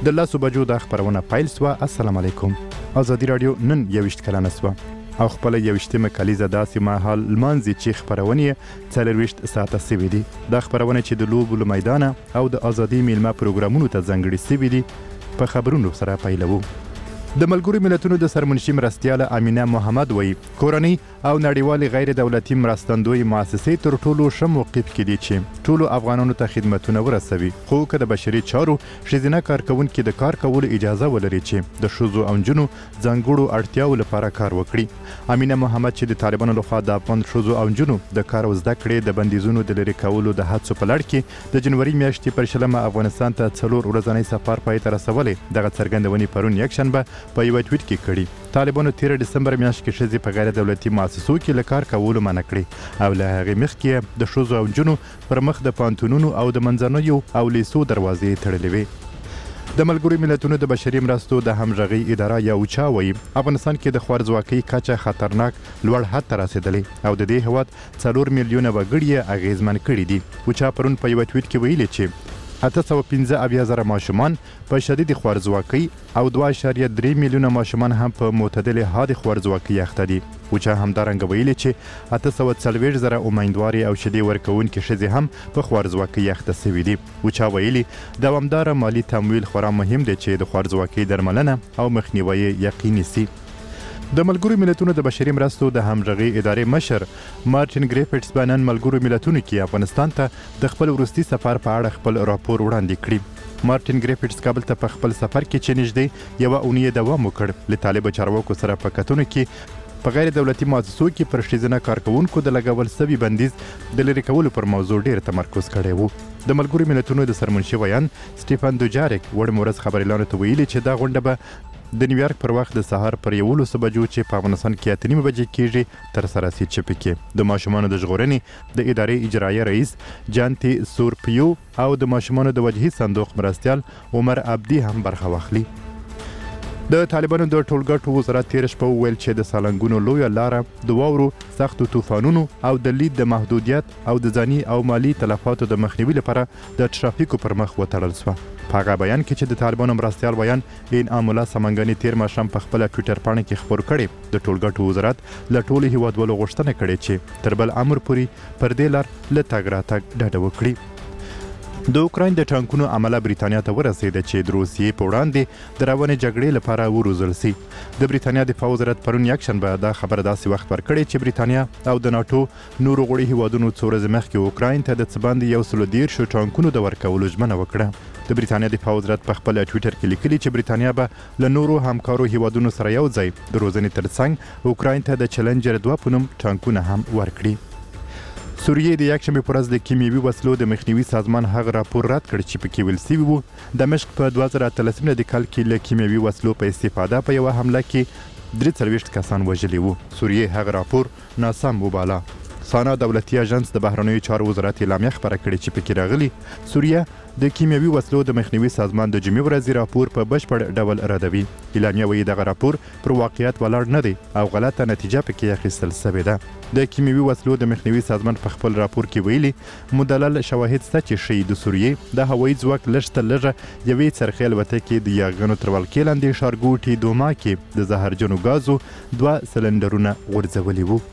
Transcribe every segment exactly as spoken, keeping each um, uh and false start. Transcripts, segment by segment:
د لسو بجو دا خپرونه پیل سوه. السلام علیکم. ازادي راډیو نن یویشت کلنه سوه او خپله یویشتمه کلیزه داسې مهال لمانځي چې خپرونې څلرویشت ساعته سوي دي. دا خپرونه چې د لوبو له میدانه او د ازادي میلمه پروګرامونو ته ځانګړي سوي دي په خبرونو سره پیلوو. د ملګرو ملتونو د سرمنشي مرستیاله امینه محمد وایي کورنۍ او نړیوالې غیر دولتي مرستندوی مؤسسې تر ټولو ښه موقف کې دي چې ټولو افغانانو ته خدمتونه ورسوي، خو که د بشري چارو ښځینه کارکوونکي د کار کولو اجازه ولري چې د ښځو او نجونو ځانګړو اړتیاو لپاره کار وکړي. امینه محمد چې د طالبانو لخوا د افغان ښځو او نجونو د کار او زده کړې د بندیزونو د لرې کولو د هڅو په لړ کې د جنوري میاشتې پر شلمه افغانستان ته څلور ورځنی سفر پای ته رسولی، دغه څرګندونې پرون یکشنبه په یوه ټویټ کې کړي. طالبانو تیره ډسمبر میاشت کې ښځې په غیر دولتي مؤسسو کې له کار کولو منع کړي او له هغې مخکې د ښځو او نجونو پر مخ د پوهنتونونو او د منځنیو او لیسو دروازې تړلې وې. د ملګرو ملتونو د بشري مرستو د همغږۍ اداره یا اوچا وایي افغانستان کې د خوارځواکۍ کچه خطرناک لوړ حد ته رسېدلی او د دې هېواد څلور میلیونه وګړي یې اغېزمن کړي دي. اوچا پرون په یوه ټویټ کې ویلي چې اته سوه پنځه اویا زره ماشومان په شدید خوارځواکۍ او دوه اعشاریه درې میلیونه ماشومان هم په معتدلې حد خوارځواکۍ اخته دي. اوچا همدارنګه ویلي چې اته سوه څلوېښت زره امیندوارې او شیدې ورکوونکې ښځې هم په خوارځواکۍ اخته سوي دي. اوچا ویلي دوامداره مالي تمویل خورا مهم دی چې د خوارځواکۍ درملنه او مخنیوی یقیني سي. د ملګرو ملتونو د بشري مرستو د همغږۍ ادارې مشر مارټین ګریفټس په نن ملګرو ملتونو کې افغانستان ته د خپل وروستي سفر په اړه خپل راپور وړاندې کړي. مارټین ګریفټس کابل ته په خپل سفر کې چې نږدې یوه اونیه دوام وکړ له طالبه چارواکو سره په کتنو کې په غیر دولتي مؤسسو کې پر ښځینه کارکوونکو د لګول سوي بندیز د لرې کولو پر موضوع ډېر تمرکز کړی و. د ملګرو ملتونو د سرمنشي ویان سټیفن دوجاریک وړ ورځ خبریالانو ته ویلي چې دا غونډه به د نیویارک پر وخت د سهار پر یولسو بجو چې په افغانستان کې اته نیمې بجې کېږي ترسره سي، چې پکې د ماشومانو د ژغورنې د ادارې اجرایه رئیس جانتي سورپیو او د ماشومانو د وجهي صندوق مرستیال عمر عبدي هم برخه واخلي. د طالبانو د ټولګټو وزارت تېره شپه وویل چې د سالنګونو لویه لاره د واورو سختو طوفانونو او د لید د محدودیت او د ځاني او مالي تلفاتو د مخنیوي لپاره د ټرافیکو پر مخ وتړل سوه. په هغه بیان کې چې د طالبانو مرستیال ویان انعام الله سمنګاني تېر ماښام په خپله ټویټر پاڼه کې خپور کړی د ټولګټو وزارت له ټولو هیوادوالو غوښتنه کړې چې تر بل امر پورې پر دې لار له تګ راتګ ډډه وکړي. د اوکراین د ټانکونو عمله بریتانیا ته ورسېده چې د روسیې په وړاندې د روانې جګړې لپاره وروزل سي. د بریتانیا دفاع وزارت پرون یکشنبه دا خبره داسې وخت ورکړې چې بریتانیا او د ناټو نورو غړي هیوادونو څو ورځې مخکې اوکراین ته د څه باندې یو سلو دېرشو ټانکونو د ورکولو ژمنه وکړه. د بریتانیا دفاع وزارت په خپل ټویټر کې لیکلي چې بریتانیا به له نورو همکارو هیوادونو سره یو ځای د روزنې ترڅنګ اوکراین ته د چلنجر دوه په نوم ټانکونه هم ورکړي. سوریې د یکشنبې په ورځ د کیمیاوي وسلو د مخنیوي سازمان هغه راپور رد کړ چې پکې ویل سوي وو دمشق په دوه زره اتلس د کال کې له کیمیاوي وسلو په استفاده په یوه حمله کې درې څلوېښت کسان وژلي وو. سوریې هغه راپور ناسم وباله. سانا دولتي اژانس د بهرنیو چارو وزارت اعلامیه خپره کړې چې پکې راغلي سوریه د کیمیاوي وسلو د مخنیوي سازمان د جمعې ورځې راپور په بشپړ ډول ردوي. اعلامیه وایي دغه راپور پر واقعیت ولاړ نه دی او غلطه نتیجه پکې اخیستل سوې ده. د کیمیاوي وسلو د مخنیوي سازمان په خپل راپور کې ویلي مدلل شواهد شته چې ښیي د سوریې د هوایي ځواک لږ تر لږه یوې څرخې الوتکې د یاغیانو تر ولکې لاندې ښارګوټي دوما کې د زهرجنو ګازو دوه سلنډرونه غورځولي وو.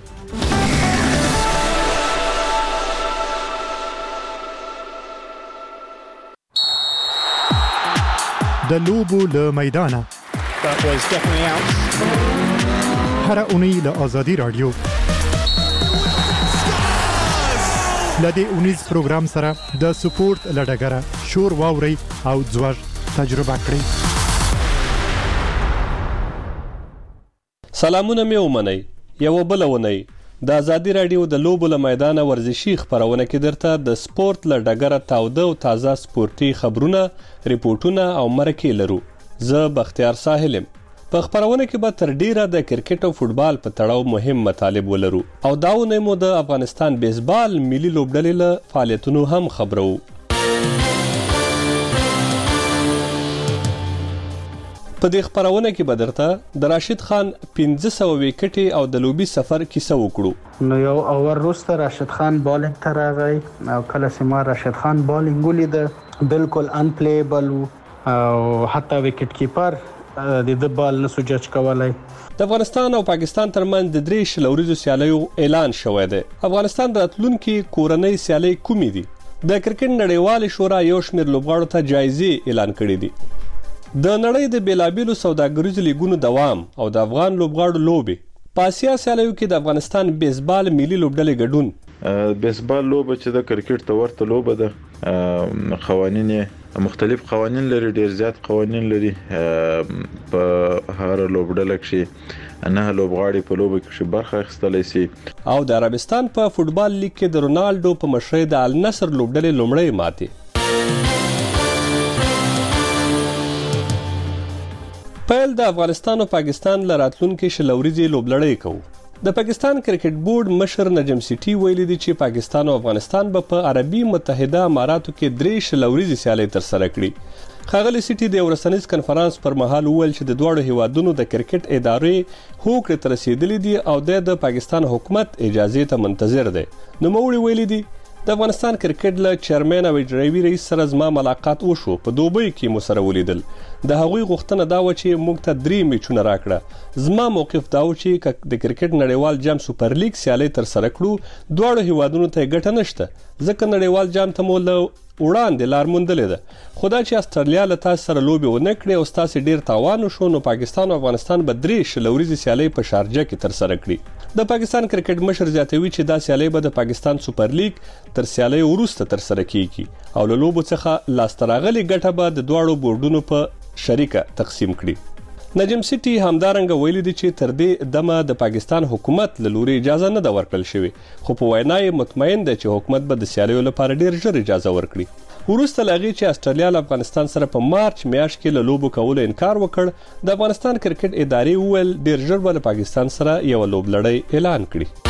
د لوبو له میدانه هره اونۍ له ازادي راډیو له دې اونیز پروګرام سره د سپورت له ډګره شور واورئ او ځوږ تجربه کړئ. سلامونه مې ومنئ. یوه بله اونۍ د ازادي راډیو د لوبو له میدانه ورزشي خپرونه کې درته د سپورت له ډګره تاوده او تازه سپورتي خبرونه، ریپورټونه او مرکې لرو. زه بختیار ساحل یم. په خپرونه کې به تر ډیره د کرکټ او فوټبال په تړاو مهم مطالب ولرو او دا اونۍ مو د افغانستان بیسبال ملي لوبډلې له فعالیتونو هم خبرو. په دې خبرونه کې به درته د راشد خان پنځه سوه وکټې او د لوبي سفر کیسه وکړو. نو یو اور وروسته راشد خان بالینګ ته راغی او کله چې ما راشد خان بالینګ ولیده بالکل ان پلیبل و او حتی وکټ کیپر د د بال نسو جج کولای. د افغانستان او پاکستان ترمنځ د درې شلوریزو سیالیو اعلان شوی دی. افغانستان راتلونکي کورنۍ سیالۍ کومې دي؟ د کرکټ نړیوال شورا یو شمېر لوبغاړو ته جایزې اعلان کړي دي. د نړۍ د بیلابیلو سوداګریزو لیګونو دوام او د افغان لوبغاړو لوبې. په اسیا سیالیو کې د افغانستان بیسبال ملي لوبډلې ګډون. بیسبال لوبه چې د کرکټ ته ورته لوبه ده، قوانین مختلف قوانین لري، ډیر زیات قوانین لري. په هر لوبډله کې نه لوبغاړي په لوبه کې برخه اخیستلی سي. او د عربستان په فوتبال لیګ کې د رونالډو په مشرۍ د النصر لوبډلې لومړی ماتې. پیل د افغانستان او پاکستان له راتلونکي شلوريزي لوبلړۍ کوو. د پاکستان کرکټ بورډ مشر نجم سیټي ویلي دی چې پاکستان او افغانستان به په عربي متحده اماراتو کې درې شلوريزي سیالۍ ترسره کړي. ښاغلي سیټي د ورسنیز کنفرانس پر مهال وویل چې د دواړو هیوادونو د کرکټ ادارې هوکړې ته رسیدلې دي او د پاکستان حکومت اجازه ته منتظر دی. نوموړي ویلي دی د افغانستان کرکټ له چیرمن او اجرایي رئیس سره زما ملاقات وشو. په دوبۍ کې مو سره ولیدل. د هغوی غوښتنه دا و چې موږ ته درې میچونه راکړه. زما موقف دا و چې د کرکټ نړیوال جام سوپر لیګ سیالۍ ترسره کړو. دواړو هیوادونو ته ګټه نشته ځکه نړیوال جام ته مو له وړاندې لار موندلې ده. خو دا چې استرالیا له تاسو سره لوبې ونه کړي او ستاسو ډیر تاوان وشو، نو پاکستان او افغانستان به درې شلوريزي سیالۍ په شارجه کې ترسره کړي. د پاکستان کرکټ مشر زیاتوي چې دا سیالۍ به د پاکستان سوپر لیګ تر سیالۍ وروسته ترسره کیږي او له لوبو څخه لاسته راغلي ګټه به د دواړو بورډونو په شریکه تقسیم کړي. نجم سیټي همدارنګه ویلي دی چې تر دې دمه د پاکستان حکومت له لوري اجازه نه ده ورکړل شوې، خو په وینا یې مطمئن دی چې حکومت به د سیالیو لپاره ډیر ژر اجازه ورکړي. وروسته له هغې چې استرالیا له افغانستان سره په مارچ میاشت کې له لوبو کولو انکار وکړ، د افغانستان کرکټ ادارې وویل ډیر ژر به له پاکستان سره یوه لوبلړۍ اعلان کړي.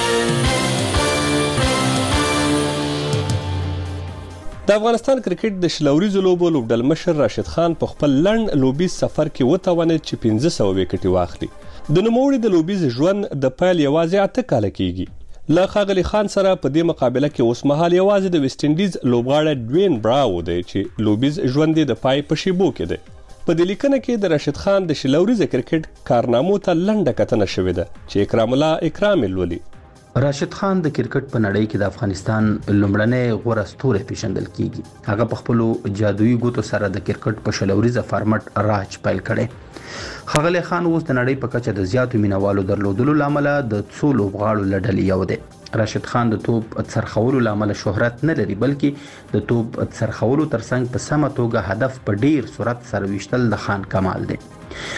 د افغانستان کرکټ د شلوريزو لوبو لوبډل مشر راشد خان په خپل لنډ لوبیز سفر کې وتوانید چې پنځه سوه وکټې واخلي. د نوموړي د لوبیز ژوند د پیل یوازې اته کاله کېږي. له ښاغلي خان سره په دې مقابله کې اوس مهال یوازې د ویسټ انډیز لوبغاړی ډوین براو دی چې لوبیز ژوند یې د پای په شیبو کې دی. په دې لیکنه کې د راشد خان د شلوريزه کرکټ کارنامو ته لنډه کتنه شوې ده چې اکرام الله اکرام لولي. راشد خان د کرکټ په نړۍ کې د افغانستان لومړنی غوره ستوری پیژندل کیږي. هغه په خپل جادویي ګوتو سره د کرکټ په شلوريزه فارمټ راج پیل کړي. ښاغلی خان اوس د نړۍ په کچه د زیاتو مینوالو درلودلو لامل د څو لوبغاړو له ډلې یو دی. راشد خان د توپ څرخولو لامل شهرت نه لري، بلکې د توپ څرخولو ترڅنګ په سمه توګه هدف په ډیر سرعت سره ویشتل د خان کمال دی.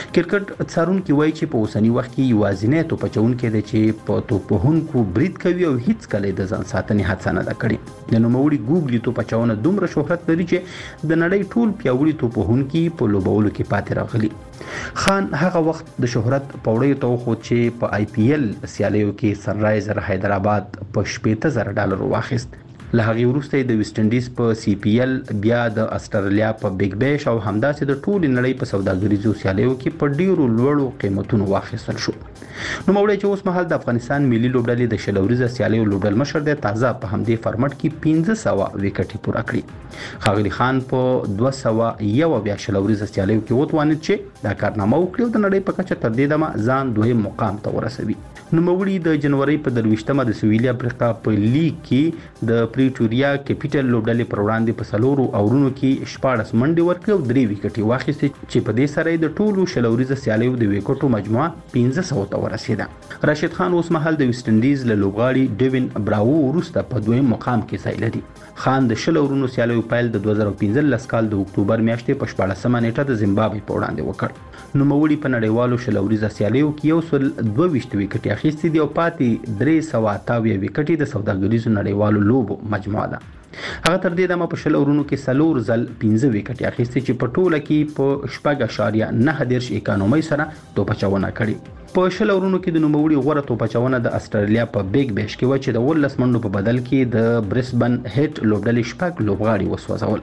کرکټ څارونکي وایي چې په اوسني وخت کې یوازینی توپ اچونکی دی چې په توپ وهونکو برید کوي او هیڅ کله د ځان ساتنې هڅه نه ده کړې. د نوموړي ګوګلي توپ اچونه دومره شهرت لري چې د نړۍ ټول پیاوړي توپ وهونکي په لوبولو کې پاتې راغلي. خان هغه وخت د شهرت پوړیو ته وخوت چې په آی پی ایل سیالیو کې سنرایزر حیدرآباد په شپېته زره ډالر واخیست. له هغې وروسته د ویسټ انډیز په سی پی ایل، بیا د استرالیا په بیگ بیش او همداسې د ټولې نړۍ په سوداګریزو سیالیو کې په ډیرو لوړو قیمتونو واخیستل شو. نوموړی چې اوس مهال د افغانستان ملي لوبډلې د شلوريزه سیالیو لوبډل مشر دی، تازه په همدې فارمټ کې پنځه سوه وکټې پوره کړي. ښاغلي خان په دوه سوه یو بیا شلوريزه سیالیو کې وتوانید چې دا کارنامه وکړي او د نړۍ په کچه تر دې دمه ځان دویم مقام ته ورسوي. نوموړي د جنوري په درویشتمه د سویلي افریقا په لیګ کې د پریټوریا کیپیټل لوبډلې پر وړاندې په څلورو اورونو کې شپاړس منډې ورکړې او درې وکټې واخیستې چې په دې سره یې د ټولو شلوريزه سیالیو د وکټو مجموعه پنځه سوه ته ورسېده. راشد خان اوس مهال د ویسټ انډیز له لوبغاړي ډوین براو وروسته په دویم مقام کې ځای لري. خان د شل اورونو سیالیو پیل د دوه زره پنځلس کال د اکتوبر میاشتې په شپاړسمه نیټه د زیمبابوې په وړاندې وکړ. نوموړي په نړیوالو شلوريزه سیالیو کې یو سل دوه ویشت وکټې اخیستې دي او پاتې درې سوه اته اویا وکټې د سوداګریزو نړیوالو لوبو مجموعه ده. هغه تر دې دمه په شل اورونو کې څلور ځل پنځه وکټې اخیستې چې په ټوله کې په شپږ اعشاریه نهه دېرش اکانومۍ سره توپ اچونه کړې. په شل اورونو کې د نوموړي غوره توپ اچونه د استرالیا په بیگ بیش کې و چې د اوولس منډو په بدل کې د برسبن هیټ لوبډلې شپږ لوبغاړي وسوځول.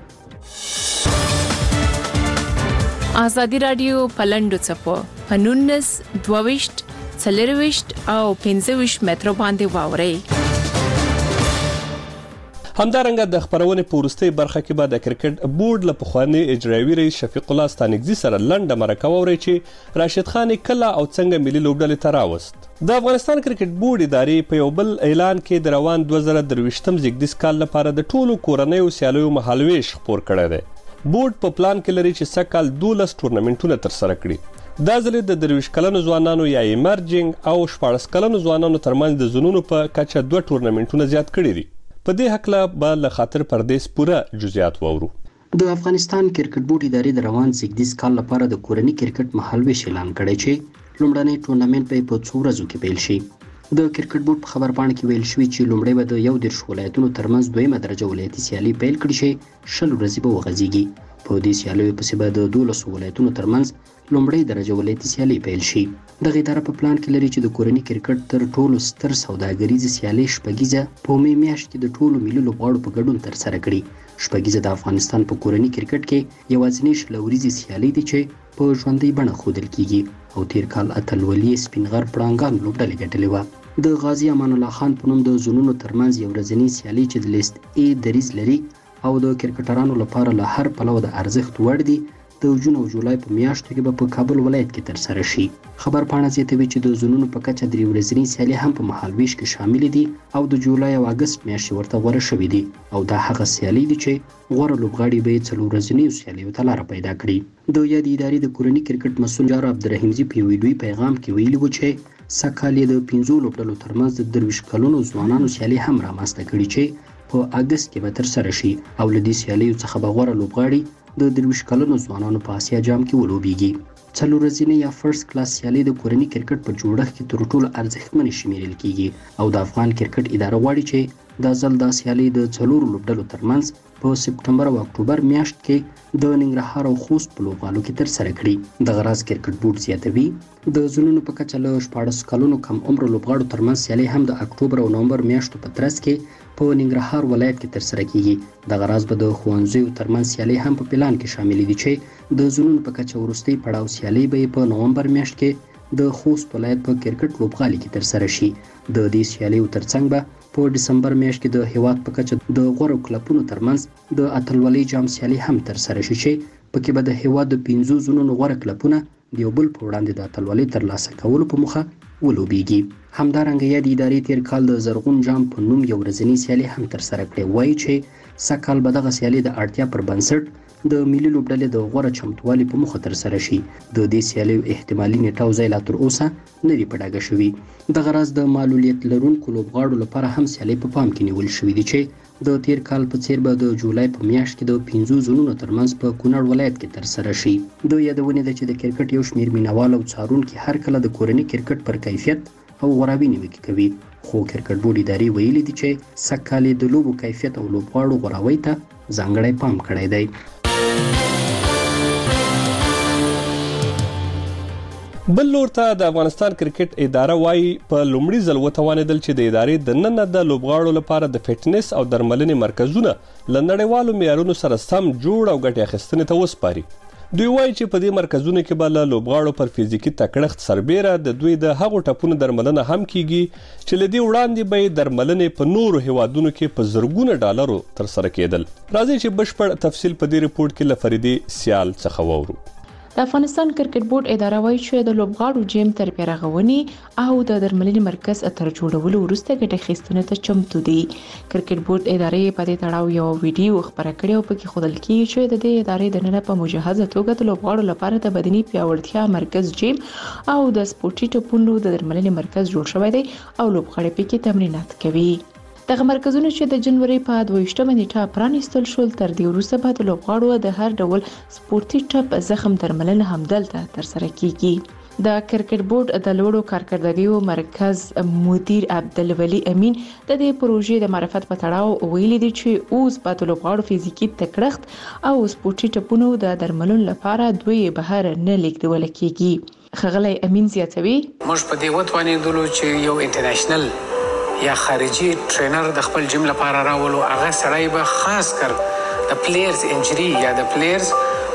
ازادي راډیو پلندو چپو په نونس دوويشت څلرويشت او پنځه ویشت مترو باندې واوري. همدارنګه د خبرونې په وروستۍ برخه کې به د کرکټ بورډ له پخواني اجرایي رئیس شفیق الله ستانکزي سره لنډه مرکه واورئ چې راشد خان کله او څنګه ملي لوبډلې ته راوست. د افغانستان کرکټ بورډ ادارې په یو بل اعلان کې د روان دوه زره درویشتم زیږدیز کال لپاره د ټولو کورنیو سیالیو مهالویش خپور کړی دی. بورډ په پلان کې لري چې سږ کال دولس ټورنمنټونه ترسره کړي. دا ځل د درویش کلنو ځوانانو یا ایمرجنګ او شپاړس کلنو ځوانانو ترمنځ د زونونو په کچه دوه ټورنمنټونه زیات کړي دي. په دې هکله به له خاطر پردیس پوره جزئیات واورو. د افغانستان کرکټ بورډ ادارې د روان زیږدیز کال لپاره د کورني کرکټ مهالویش اعلان کړی چې لومړنی ټورنمنټ به په څو ورځو کې پیل شي. د کرکټ بورډ په خبرپاڼه کې ویل شوی چې لومړی به د یو دېرش ولایتونو ترمنځ دویمه درجه ولایتي سیالي پیل کړي شي، شل ورځې به وغځېږي. په دې سیالیو پسې به د دولسو ولایتونو ترمنځ لومړی درجه ولایتي سیالي پیل شي. دغه اداره په پلان کې لري چې د کورني کرکټ تر ټولو ستر سوداګریزې سیالۍ شپږیزه په مې میاشت کې د ټولو ملي لوبغاړو په ګډون ترسره کړي. شپږیزه د افغانستان په کورني کرکټ کې یوازینۍ شل ورځې سیالۍ دي چې په ژوندۍ بڼه ښودل کیږي او تیر کال اتلولي سپین غر پړانګان لوبډلې ګټلې وه. د غازي امان الله خان په نوم د زونونو ترمنځ یو ورځنۍ سیالۍ چې د لیست ای دریځ لري او د کرکټرانو لپاره له هر پلوه د ارزښت وړ دي، د جون او جولای په میاشتو کې به په کابل ولایت کې ترسره شي. خبرپاڼه زیاتوي چې د زونونو په کچه درې ورځنۍ سیالۍ هم په مهالویش کې شامل دي او د جولای او اګست میاشتې ورته غوره شوې دي او دا هغه سیالۍ دي چې غوره لوبغاړي به یې څلور ورځنیو سیالیو ته لاره پیدا کړي. د یادې ادارې د کورني کرکټ مسؤل جار عبدالرحیمزي په یو ویډیوي پیغام کې ویلي و چې سږ کال یې د پنځو لوبډلو ترمنځ د درویش کلونو ځوانانو سیالۍ هم رامنځته کړي چې په اګست کې به ترسره شي او له دې سیالیو څخه به غوره لوبغاړي د درویش کلونو ځوانانو په اسیا جام کې ولوبیږي. څلور ورځنۍ یا فرست کلاس سیالۍ د کورني کرکټ په جوړښت کې تر ټولو ارزښتمنې شمیرل کیږي او د افغان کرکټ اداره غواړي چې دا ځل دا سیالۍ د څلورو لوبډلو ترمنځ په سپټمبر او اکتوبر میاشت کې د ننګرهار او خوست په لوبغالو کې ترسره کړي. دغه راز کرکټ بورډ زیاتوي د زونونو په کچه له شپاړس کلونو کم عمر لوبغاړو ترمنځ سیالۍ هم د اکتوبر او نومبر میاشتو په ترڅ کې په ننګرهار ولایت کې ترسره کیږي. دغه راز به د ښوونځیو ترمنځ سیالۍ هم په پلان کې شامل دي چې د زونونو په کچه وروستۍ پړاو سیالۍ به په نومبر میاشت کې د خوست ولایت په کرکټ لوبغالي کې ترسره شي. د دې سیالیو ترڅنګ به په ډسمبر میاشت کې د هیواد په کچه د غوره کلبونو ترمنځ د اتلولۍ جام سیالۍ هم ترسره شي چې پکې به د هیواد د پنځو زونونو غوره کلبونه د یو بل په وړاندې د اتلولۍ ترلاسه کولو په موخه ولوبیږي. همدارنګه یادې ادارې تیر کال د زرغون جام په نوم یو ورځنۍ سیالۍ هم ترسره کړې. وایي چې سږ کال به دغه سیالۍ د اړتیا پر بنسټ د ملي لوبډلې د غوره چمتووالي په موخه ترسره شي. د دې سیالیو احتمالي نیټه او ځای لا تر اوسه نه دي په ډاګه شوي. دغه راز د معلولیت لرونکو لوبغاړو لپاره هم سیالۍ په پام کې نیول شوي دي چې د تیر کال په څیر به د جولای په میاشت کې د پنځو زونونو ترمنځ په کونړ ولایت کې ترسره شي. د یادونې ده چې د کرکټ یو شمیر مینوال او څارونکي هر کله د کورني کرکټ پر کیفیت او غوراوي نیوکې کوي، خو کرکټ بورډ ادارې ویلي دي چې سږ کال د لوبو کیفیت او لوبغاړو غوراوي ته ځانګړی پام کړی دی. بل لور ته د افغانستان کرکټ اداره وایي په لومړي ځل وتوانېدل چې د ادارې د ننه د لوبغاړو لپاره د فټنس او درملنې مرکزونه له نړیوالو معیارونو سره سم جوړ او ګټې اخیستنې ته وسپاري. دوی وایي چې په دې مرکزونو کې به له لوبغاړو پر فزیکي تکړښت سربیره د دوی د هغو ټپونو درملنه هم کیږي چې له دې وړاندې به یې درملنې په نورو هیوادونو کې په زرګونه ډالرو ترسره کېدل. راځئ چې بشپړ تفصیل په دې ریپورت کې له فریدي سیال څخه واورو. د افغانستان کرکټ بورډ اداره وایي چې د لوبغاړو جیم تربیه رغونې او د درملنې مرکز تر جوړولو وروسته ګټه اخیستنې ته چمتو دي. کرکټ بورډ ادارې په دې تړاو یو ویډیو خبره کړې او پکې ښودل کیږي چې د دې ادارې د نن په مجهزه توګه د لوبغاړو لپاره د بدني پیاوړتیا مرکز جیم او د سپورتي ټپونو د درملنې مرکز جوړ شوی دی او لوبغاړي پکې تمرینات کوي. دغه مرکزونه چې د جنوري په دویشتمه نیټه پرانیستل شول، تر دې وروسته به د لوبغاړو د هر ډول سپورتي ټپ زخم درملنه همدلته ترسره کیږي. د کرکټ بورډ د لوړو کارکردګیو مرکز مدیر عبدالولي امین د دې پروژې د معرفت په تړاو ویلي دي چې اوس به د لوبغاړو فزیکي تکړښت او سپورتي ټپونو د درملنې لپاره دوی بهر نه لیږدول کیږي. ښاغلی امین زیاتوي، موږ په دې وتوانېدلو چې یو انټرنیشنل یا خارجي ټرینر د خپل جیم لپاره راولو. هغه سړی به خاص کر د پلیئرز انجری یا د پلیئرز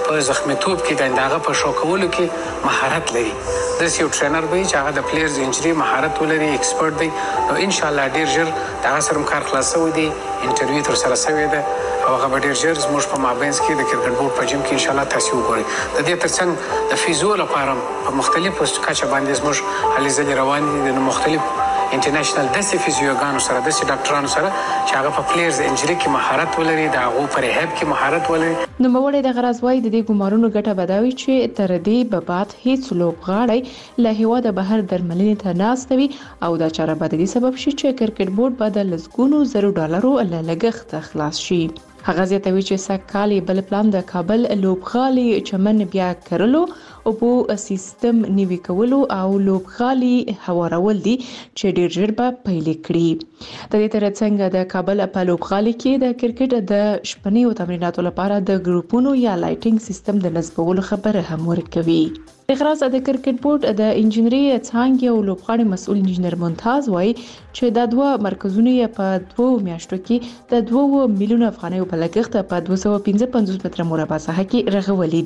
په زخمیتوب کې د هغه په شو کولو کې مهارت لري. د یو ټرینر به چې هغه د پلیئرز انجری مهارت ولري، ایکسپرت دی، نو ان شاء الله ډیر ژر دا سره کار خلاصوي دی، انټرویو تر سره شوی دی او هغه ډیر ژر زموږ په مابینس کې د کرکټ بورډ په جیم کې ان شاء الله تاسو وګورئ. د دې ترڅنګ د فیزیو لپاره په مختلفو کچه باندې زموږ هلې ځلې روان دي د مختلف انټرنیشنل داسې فیزیوګانو سره داسې ډاکټرانو سره چې هغه په پلیئرز انجری کې مهارت ولري، د هغو په ریهاب کې مهارت ولري. نوموړی د غرض وايي د دې ګمارونو ګټه بداوي چې تر دې به بعد هیڅ لوبغاړی له هیواده بهر درملنې ته ناست وي او دا چاره به د دې سبب شي چې کرکټ بورډ به د لسګونو زرو ډالرو له لګښت خلاص شي. هغه زیاتوي چې سږ بل پلان د کابل لوبغالي چمن بیا کړلو او په سیستم نیوي کولو او لوبغالي هوارول دي چې ډیر ژر به پیل کړي. د دې ترڅنګ د کابل په لوبغالي کې د کرکټ د شپنې او تمریناتو لپاره د ګروپونو یا لایټینګ سیستم د نصبولو خبره هم ورکوي. اخراج د کرکټ بورډ د انجنیری څانګې او لوبغاړي مسؤل انجنیر ممتاز وایي چې دا دوه مرکزونه په دوه میاشتو کې د دوه میلیون افغانۍ په لګښت په دوه سوه پنځه پنځوس متره مربع ساحه کې رغولې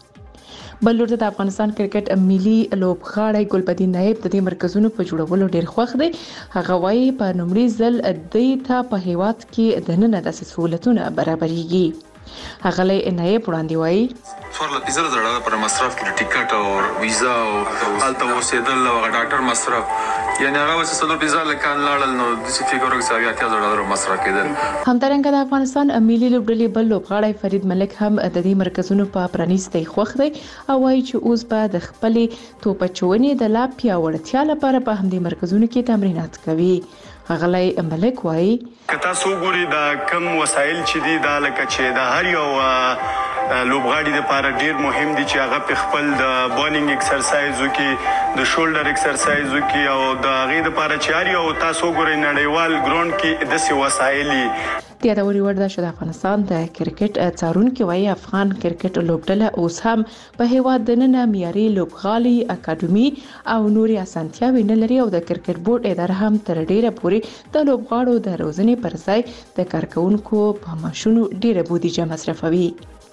دي. بل لورته د افغانستان کرکټ ملي لوبغاړی ګلبدین نایب د دې مرکزونو په جوړولو ډیر خوښ دی. هغه وایي په لومړي ځل د ته په هیواد کې د نن د سہولتونو برابرېږي. هغه له نایب وړاندې وایي څوارلس پنځه زره ډالر پر مصرف کې ټیکټ او ویزا او هلته اوسېدل او ډاکټر مصرف یعنی هغه وسه څلور پنځه لکان لاړل نو د څه فکر وکړي اتیا زره ډالر مصرف کېدل. همدارنګه د افغانستان ملي لوبډلې بل لوبغاړی فرید ملک هم د دې مرکزونو په پرانیستۍ خوښ دی او وایي چې اوس به د خپلې توپچونې د لا پیاوړتیا لپاره په همدې مرکزونو کې تمرینات کوي. غلای ملک وای کتا سو ګوري دا کم وسایل چې دي دا لکه چې دا هر یو لوبغاړي لپاره ډیر مهم دي چې هغه په خپل د بالینګ ایکسرسایز وکي، د شولډر ایکسرسایز وکي او د هغه لپاره چې هر یو تاسو ګوري نړیوال ګراوند کې د سی وسایل د یادوري وړ ده چې د افغانستان د کرکټ څارونکو وایي افغان کرکټ لوبډله اوس هم په هیواد د نن معیاري لوبغالي اکاډمي او نوري اسانتیاوې نه لري او د کرکټ بورډ اداره هم تر ډیره پورې د لوبغاړو د روزنې پر ځای د کارکونکو په معاشونو ډیره بودیجه مصرفوي.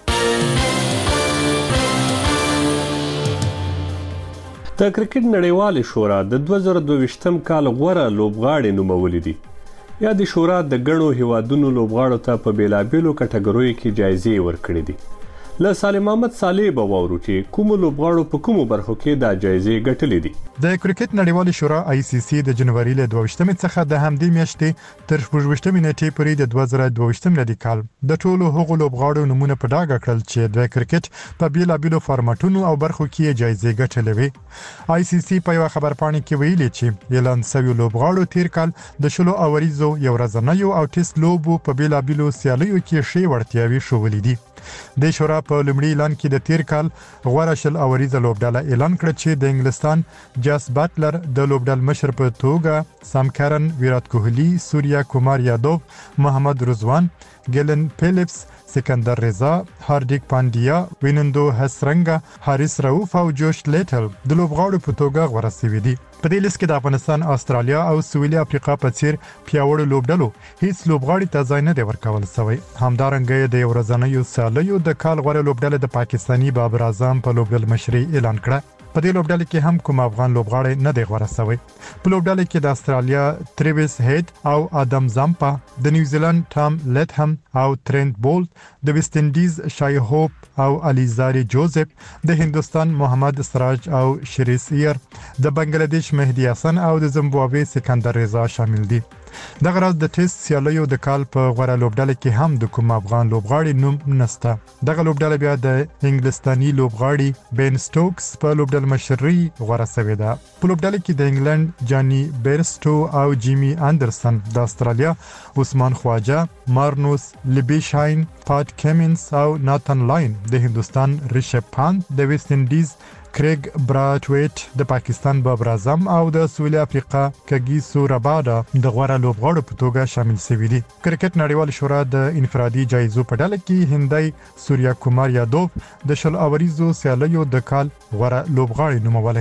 د کرکټ نړیوال شورا د دوه زره دوه ویشتم کال غوره لوبغاړي نومولي دي. یا د شورا د ګڼو هیوادونو لوبغاړو ته په بیلابیلو کټګوریو کې جایزې ورکړې دي. له سالم محمد صالح به واورو چې کوم لوبغاړو په کومو برخو کې دا جایزې ګټلې دي. د کرکټ نړیوال شورا آی سی سی د جنوري له دوه ویشتمې څخه د همدې میاشتې تر شپږ ویشتمې نیټې پورې د دوه زره دوه ویشتم لدی کال د ټولو هغو لوبغاړو نمونه په ډاګه کړل چې د کرکټ په بیلابیلو فارمټونو او برخو کې جایزې ګټلې وي. آی سی سی په یو خبرپاڼه کې ویلي چې اعلان شوی لوبغاړو تیر کال د شلو اوریزو یو ورځنیو او ټیسټ لوبو په بیلابیلو سیالیو کې شی ورتیاوي شوولې دي. د شورا په لومړي اعلان کې د تیر کال غوړه شل اوریزه لوبډاله اعلان کړ چې د انګلستان جاس باتلر د لوبډال مشر په توګه سام کارن، ویرات کوهلی، سوریا کومار یادوف، محمد رضوان، ګیلن فیلپس، سکندر رضا، هاردیک پاندیا، وینندو هسرنګا، حارث رؤوف او جوش لیټل د لوبغاړو په توګه غوړه شوي دي. په دې لیست کې د افغانستان، استرالیا او سویلي افریقا په څیر پیاوړو لوبډلو هیڅ لوبغاړي ته ځای نه دی ورکول شوی. همدارنګه د ورځنیو سیالیو د کال غوړه لوبډله د پاکستاني بابر اعظم په لوبډل مشري اعلان کړه. په دې لوبډله کې هم کوم افغان لوبغاړی نه دی غوړه شوی. په لوبډله کې د استرالیا تریویس هید او ادم زامپا، د نیوزیلند ټام لیټهم او ترنت بولت، د ویسټ انډیز شای هوپ او الیزاری جوزف، د هندستان محمد سراج او شریس ایر، د بنگلاديش مهدي حسن او د زیمبابوې سکندر رضا شامل دي. دغه راز د ټیسټ سیالیو د کال په غوړه لوبډله کې هم د کوم افغان لوبغاړي نوم نشته. دغه لوبډله بیا د انګلستاني لوبغاړي بین سټوکس په لوبډله مشري غوړه شوې ده. په لوبډله کې د انګلند جانی بیرسټو او جیمی اندرسن، د استرالیا عثمان خواجه، مارنوس لبی شاین، پات کیمنز او ناتن لاین، د هندستان ریشب پانت، د ویسټ انډیز کریګ براټویټ، د پاکستان بابر اعظم او د سویلي افریقا کګیسو رباډا د غوړه لوبغاړو په توګه شامل شوي دي. کرکټ نړیوال شورا د انفرادي جایزو په ډله کې هندای سوریا کومار یادوف د شل اوریزو سیالیو د کال غوړه لوبغاړي نومولی دی.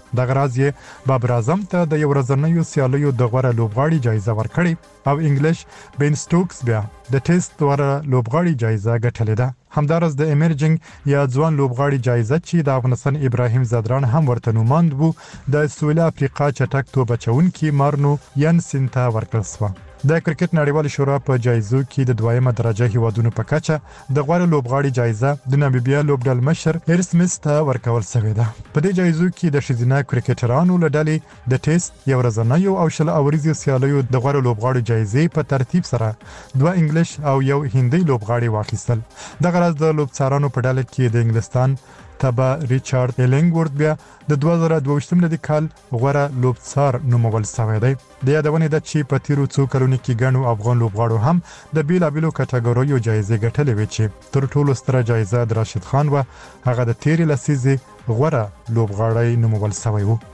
دغه راز یې بابر اعظم ته د یو ورځنیو سیالیو د غوړه لوبغاړي جایزه ورکړې او انګلیش بین سټوکس بیا د ټیسټ غوړه لوبغاړي جایزه ګټلې ده. همدارس د ایمرجنګ یا ځوان لوبغاړي جایزه چې د افغانستان ابراهیم زادران هم ورته نوماند وو د سویل افریقا چټک توپ اچونکي مارنو ینسن ته ورکړل شو. د کرکټ نړیوال شورا په جایزو کې د دویمه درجه هیوادونو په کچه د غوړه لوبغاړي جایزه د نامبیا لوبډل مشر هرسمس ته ورکول شوې ده. په دې جایزو کې د ښځینه کرکټرانو له ډلې د ټیسټ یو ورځنیو او شل اوریزو سیالیو د غوړه لوبغاړي جایزې په ترتیب سره دوه انګلیش او یو هندي لوبغاړي واخیستل. دغه راز د لوبڅارانو په ډله کې د انګلستان تبا ریچارډ ایلینګورد بیا د دوه زره دوه ویشت ملي کال غوړه لوبڅار نومول شوی دی. د یادونې ده چې په تیرو څو کلونو کې ګڼو افغان لوبغاړو هم د بیلابیلو کټګوریو جایزې ګټلې وې چې تر ټولو ستره جایزه د راشد خان و هغه د تیرې لسیزې غوړه لوبغاړی نومول شوی و.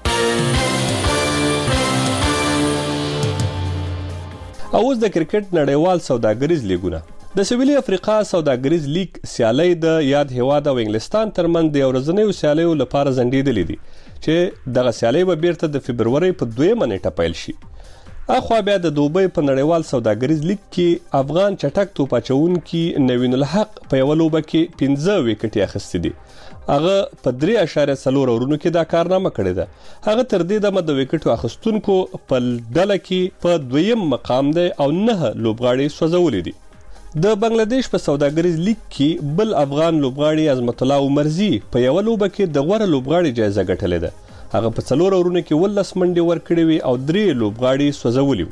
اوس د کرکټ نړیوال سوداګریز لیګونه د سویلي افریقا سوداګریز لیگ سیالي د یاد هیواد او انګلستان ترمنځ د ورځنیو سیالیو لپاره ځنډېدلې دي چې دغه سیالي به بیرته د فبرवरी په دویمه نیټه پیل شي. اخوا بیا د دوبۍ په نړیوال سوداګریز لیگ کې افغان چټک توپ اچونکي نوین الحق په یو لوبه کې پنځه وکټې اخیستې دي. هغه په درې اشاریه څلور اورونو کې دا کارنامه کړې ده. هغه تر دې دمه د وکټو اخیستونکو په ډله کې په دویم مقام دی او نه لوبغاړي سوځولې دي. د بنگلاديش په سوداګریز لیگ کې بل افغان لوبغاړي عظمت الله عمرزي په یو لوبه کې د غوړه لوبغاړي جایزه ګټلې ده. هغه په څلور اورونو کې ولس منډي ورکړې وي او درې لوبغاړي سوځولي.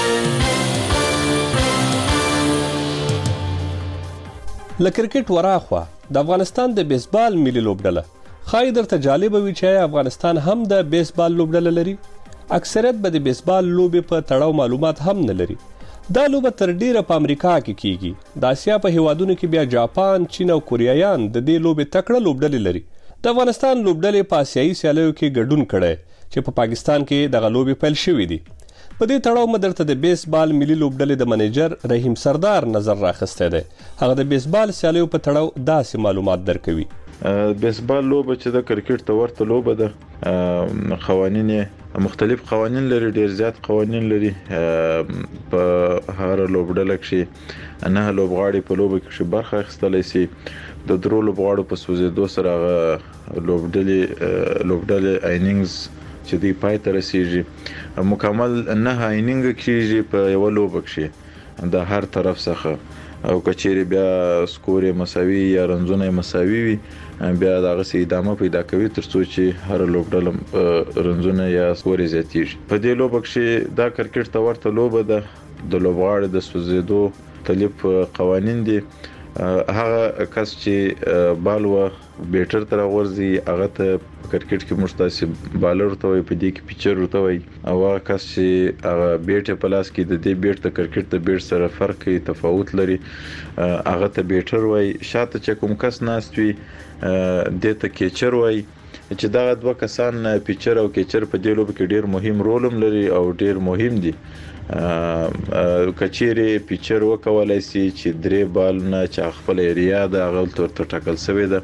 ل کرکټ وراخوا د افغانستان د بیسبال ملي لوبډله خای درته جالب وي چې افغانستان هم د بیسبال لوبډله لري. اکثریت به د بیسبال لوبې په تړاو معلومات هم نه لري. دا لوبه تر ډیره په امریکا کې کیږي. د اسیا په هیوادونو کې بیا جاپان، چین او کوریایان د دې لوبې تکړه لوبډلې لري. د افغانستان لوبډلې په آسیایي سیالیو کې ګډون کړي چې په پاکستان کې دغه لوبې پیل شوې دي. په دې تړاو مدرته د بیسبال ملي لوبډلې د منیجر رحیم سردار نظر راخسته دی. هغه د بیسبال سیالیو په تړاو داسې معلومات درکوي. بیسبال لوبه چې د کرکټ ته ورته لوبه ده، قوانین مختلف قوانین لري، ډیر زیات قوانین لري. په هر لوبډله کې نه لوبغاړي په لوبه کې برخه اخیستلی شي. د درو لوبغاړو په سوځېدو سره لوبډلې لوبډلې اینینګز چې دی پای ته رسیږي. مکمل نه اینینګ کیږي په یو لوبه کې د هر طرف څخه، او کچېری بیا سکور مساوي یا رنزونه مساوي وي بیا دغه سي ادامه پیدا کوي تر څو چې هر لوبډله رنزونه یا سکور زیاتیږي. په دې لوبه کې دا کرکټ ته ورته لوبه ده. د لوبغاړي د سوځېدو تلیف قوانین دي. هغه کس چې بال و بیټر تر ورزي هغه ته کرکټ کې مشتاسب بالر ته وي، په دې کې پیچر ورته وي، او هغه کس چې هغه بیټ په لاس کې د دې بیټ ته کرکټ ته بیټ سره فرق کوي، تفاوت لري، هغه ته بیټر وي. شاته چې کوم کس ناست وي د ته کیچر وي. چې دا دوه کسان پیچر او کیچر په دې لوب کې ډیر مهم رول هم لري او ډیر مهم دي. کچېری پیچر وکولای شي چې درې بال نه چې خپل ایریا د هغه تر ټاکل شوی ده،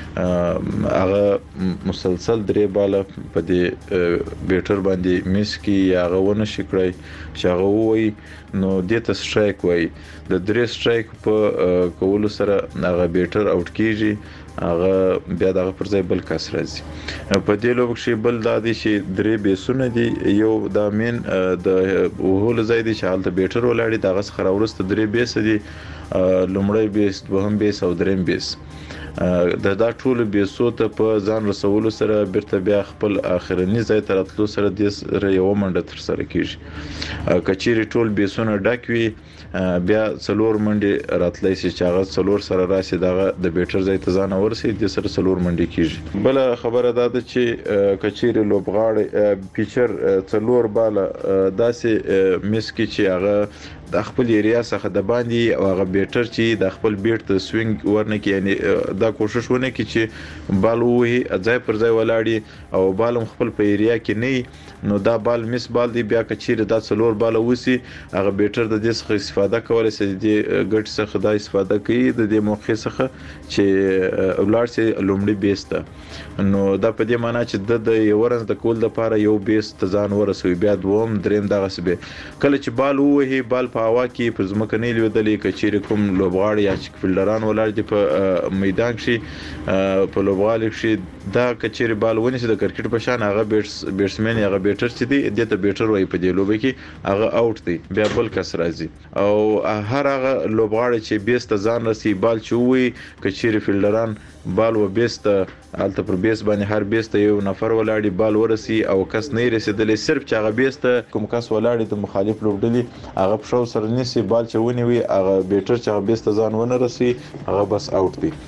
هغه مسلسل درې بال په دې بیټر باندې میس کی هغه ونه شکړای چې هغه وای نو د ته سټرایک وای. د درې سټرایک په کولو سره هغه بیټر اوټ کیږي، هغه بیا دغه پر ځای بل کس راځي. په دې لوب کې بل د دې چې درې بیسونه دي. یو د مین د وهول ځای دي چې حالت بیټر ولاړی، دغه څخه راورسته درې بیس دي، لومړی بیس، دوهم بیس او دریم بیس. د دا ټول بیسو ته په ځان رسولو سره بیرته بیا خپل اخرنی ځای ته راتلو سره د یو منډه تر سره کیږي. کچېری ټول بیسونه ډک وي بیا څلور منډي راتلای شي چې هغه څلور سره راشي دغه د بیټر ځای ته ځان ورسي د سره څلور منډي کیږي. بل خبره ده چې کچېری لوبغاړي پیچر څلور بالا داسې میس کی چې هغه د خپل ایریا څخه د باندې او هغه بیټر چې د خپل بیټ ته سوینګ ورنکي یعنی دا کوشش ونه کی چې بال وهي ځای پر ځای ولاړی او بالم خپل په ایریا کې نه نو دا بال مس بال دی بیا کچیر دا څلور بال وسی هغه بیټر د دې څخه استفاده کولای شي د ګټ څخه دا استفاده کوي د دې موقع څخه چې ولر سي لومړی بیسته نو دا په دې معنی چې د یو ورځ د کول د پاره یو بیس ته ځان ورسوي بیا دوم دریم دغه سبه کله چې بال وهي بال په هوا کې په ځمکه نه لیدلې کچیر کوم لوبغاړي یا چې فیلډران ولر دي په میدان کې په لوبغالي کې دا کچیر بال ونی چې د کرکټ په شان هغه بیټسمن هغه بیټر چې دی د ته بیټر وای په دې لوبه کې هغه آوټ دی بیا بل کس راځي او هر هغه لوبغاړي چې بیس ته ځان رسي بال چوي کچیر فیلډران بال و بیس ته الته پر بیس باندې هر بیس ته یو نفر ولاړی بال ورسي او کس نه رسیدلې صرف چې هغه بیس ته کوم کس ولاړی د مخالف لوبډلې هغه په شو سره نسی بال چونی وي هغه بیټر چې هغه بیس ته ځان ونه رسي هغه بس آوټ دی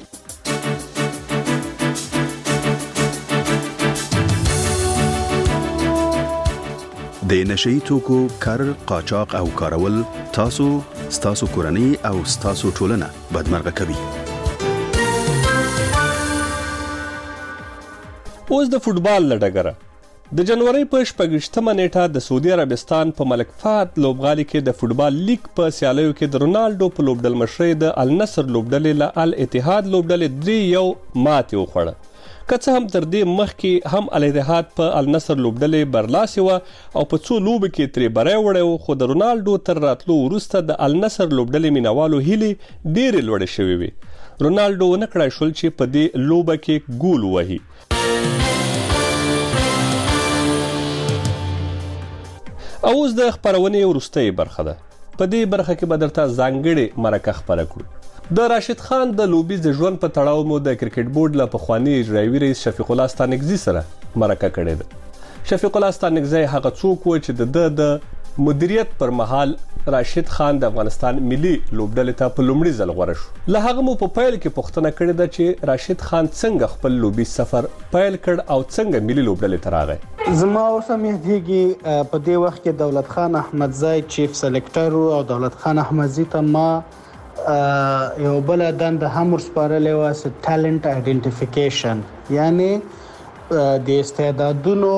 د نشئی توکو کار قاچاق او کارول تاسو ستاسو کورنۍ او ستاسو ټولنه بدمرغه کوي اوس د فوټبال لډګره د جنوري په شپږشتمه نیټه د سعودي عربستان په ملک فهد لوبغالي کې د فوټبال لیګ په سیالیو کې د رونالډو په لوبډل مشرۍ د النصر لوبډلې له الاتحاد لوبډلې درې یو ماتې وخوړه که څه هم تر دې مخکې هم الاتحاد په النصر لوبډلې برلاسې وه او په څو لوبو کې ترې بری وړی و خو د رونالډو تر راتلو وروسته د النصر لوبډلې مینوالو هیلې ډېرې لوړې شوې وې رونالډو ونه کړای شول چې په دې لوبه کې ګول ووهي او اوس د خبرونې وروستۍ برخه ده په دې برخه کې به درته ځانګړې مرکه خبره کړو د راشد خان د لوبیز د ژوند په تړاو مو د کرکټ بورډ له پخواني اجرایي رئیس شفیق الله ستانکزي سره مرکه کړې ده شفیق الله ستانکزي هغه څوک و چې د د مدیریت پر مهال راشد خان د افغانستان ملي لوبډلې ته په لومړي ځل غوړه شو له هغه مو په پیل کې پوښتنه کړې ده چې راشد خان څنګه خپل لوبي سفر پیل کړ او څنګه ملي لوبډلې ته راغی زما اوسه مهدیږي په دې وخت کې دولت خان احمدزی چیف سلیکټر او دولت خان احمدزی ته ما یو بل دند هم ورسپارلې و اس ټالنت آیډنټیفیکیشن یعنی د استعدادونو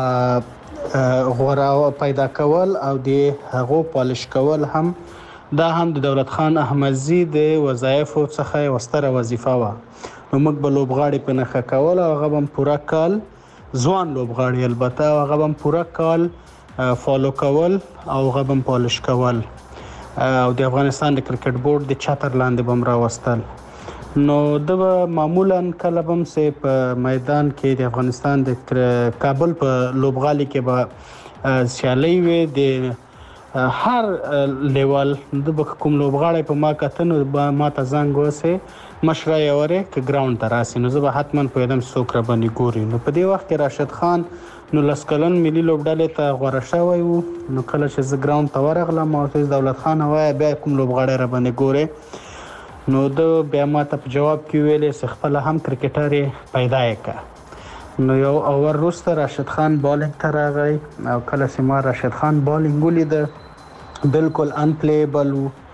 غوړاو پیدا کول او د هغو پالش کول هم دا هم د دولت خان احمدزی د وظایفو څخه یو ستره وظیفه و نو موږ به لوبغاړي په نخښه کول او هغه هم پوره کال ځوان لوبغاړي البته هغه هم پوره کال فالو کول او هغه هم پالش کول او د افغانستان د کرکټ بورډ د چتر لاندې بم راوستل نو د معمولا کله بم سه په میدان کې د افغانستان د کابل په لوبغالي کې به سیالي وي د هر لیول د کوم لوبغاړي په ما کتنو ما ته زنګ وسه مشره یوره ک ګراوند ته راسي نو زه به حتما په ادم سوکره باندې ګوري نو په دې وخت کې راشد خان نو لسکلن ملي لوبډلې ته غوړه شوی وو نو کله چې زه ګراوند ته ورغلم او دولت خان وای بیا کوم لوبغاړي را باندې ګوري نو د بیا ماته په جواب کې ویلې چې خپل هم کرکټر پیدا یې نو یو اور وروسته راشد خان بالینګ ته راغی او کله چې ما راشد خان بالینګ ولید بالکل ان پلیبل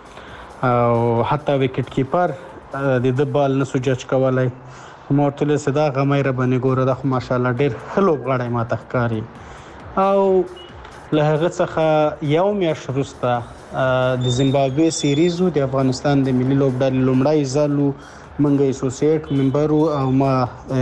او حتی وکټ کیپر د د بال نسو جج کولای مورتل صدا غمیر باندې ګوره د ماشاءالله ډیر خلوب غړای ما تخکاری او له هغه څخه یو میاشت وروسته د زیمبابوې سیریزو د افغانستان د ملي لوبډلې لومړی ځل منګه اسوسییټ ممبر او ما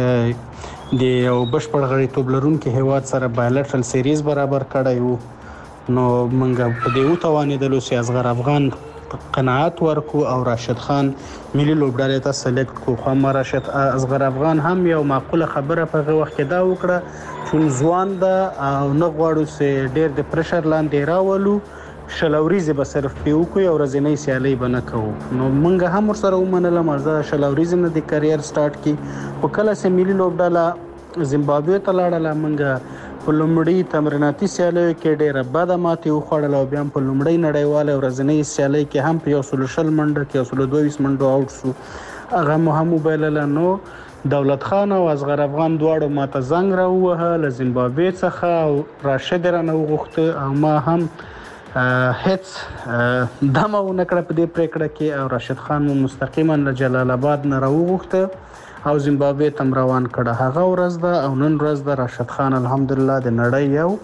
د یو بشپړ غړیتوب لرونکي هیواد سره بایلټرل سیریز برابر کړی وو نو منګه په دې وتوانېدلو چې اصغر افغان قناعت ورکو او راشد خان ملي لوبډلې ته سلیکټ کو خو ما راشد اصغر افغان هم یو معقوله خبره په وخت کې دا وکړه چې ځوان ده او نه غواړو چې ډېر د پرشر لاندې راولو شلوريزه به صرف پیو کو او ورځنی سیالي بنه کوو نو مونږ هم سره ومنله مرزه شلوريزه نه د کرییر سٹارټ کی په کله سه ملي لوبډاله زیمبابوې ته لاړله مونږ په لومړی تمریناتي سیالي کې ډېر بد ماتې وخوړل او بیا په لومړی نړیواله ورځنی سیالي کې هم په یو سلوشل منډه کې یو سلو دوه منډو آوټ شو هغه مو هم وبایلل نو دولت خان او اصغر افغان دواړو ماته زنګ راووهه له زیمبابوې څخه او راشد رانه وغوښته او ما هم هیڅ دمه ونه کړه په دې پریکړه کې او راشد خان مستقیما له جلال آباد نه راوغوښته او زیمبابوې ته روان کړه. هغه ورځ ده او نن ورځ ده راشد خان الحمدلله د نړۍ یو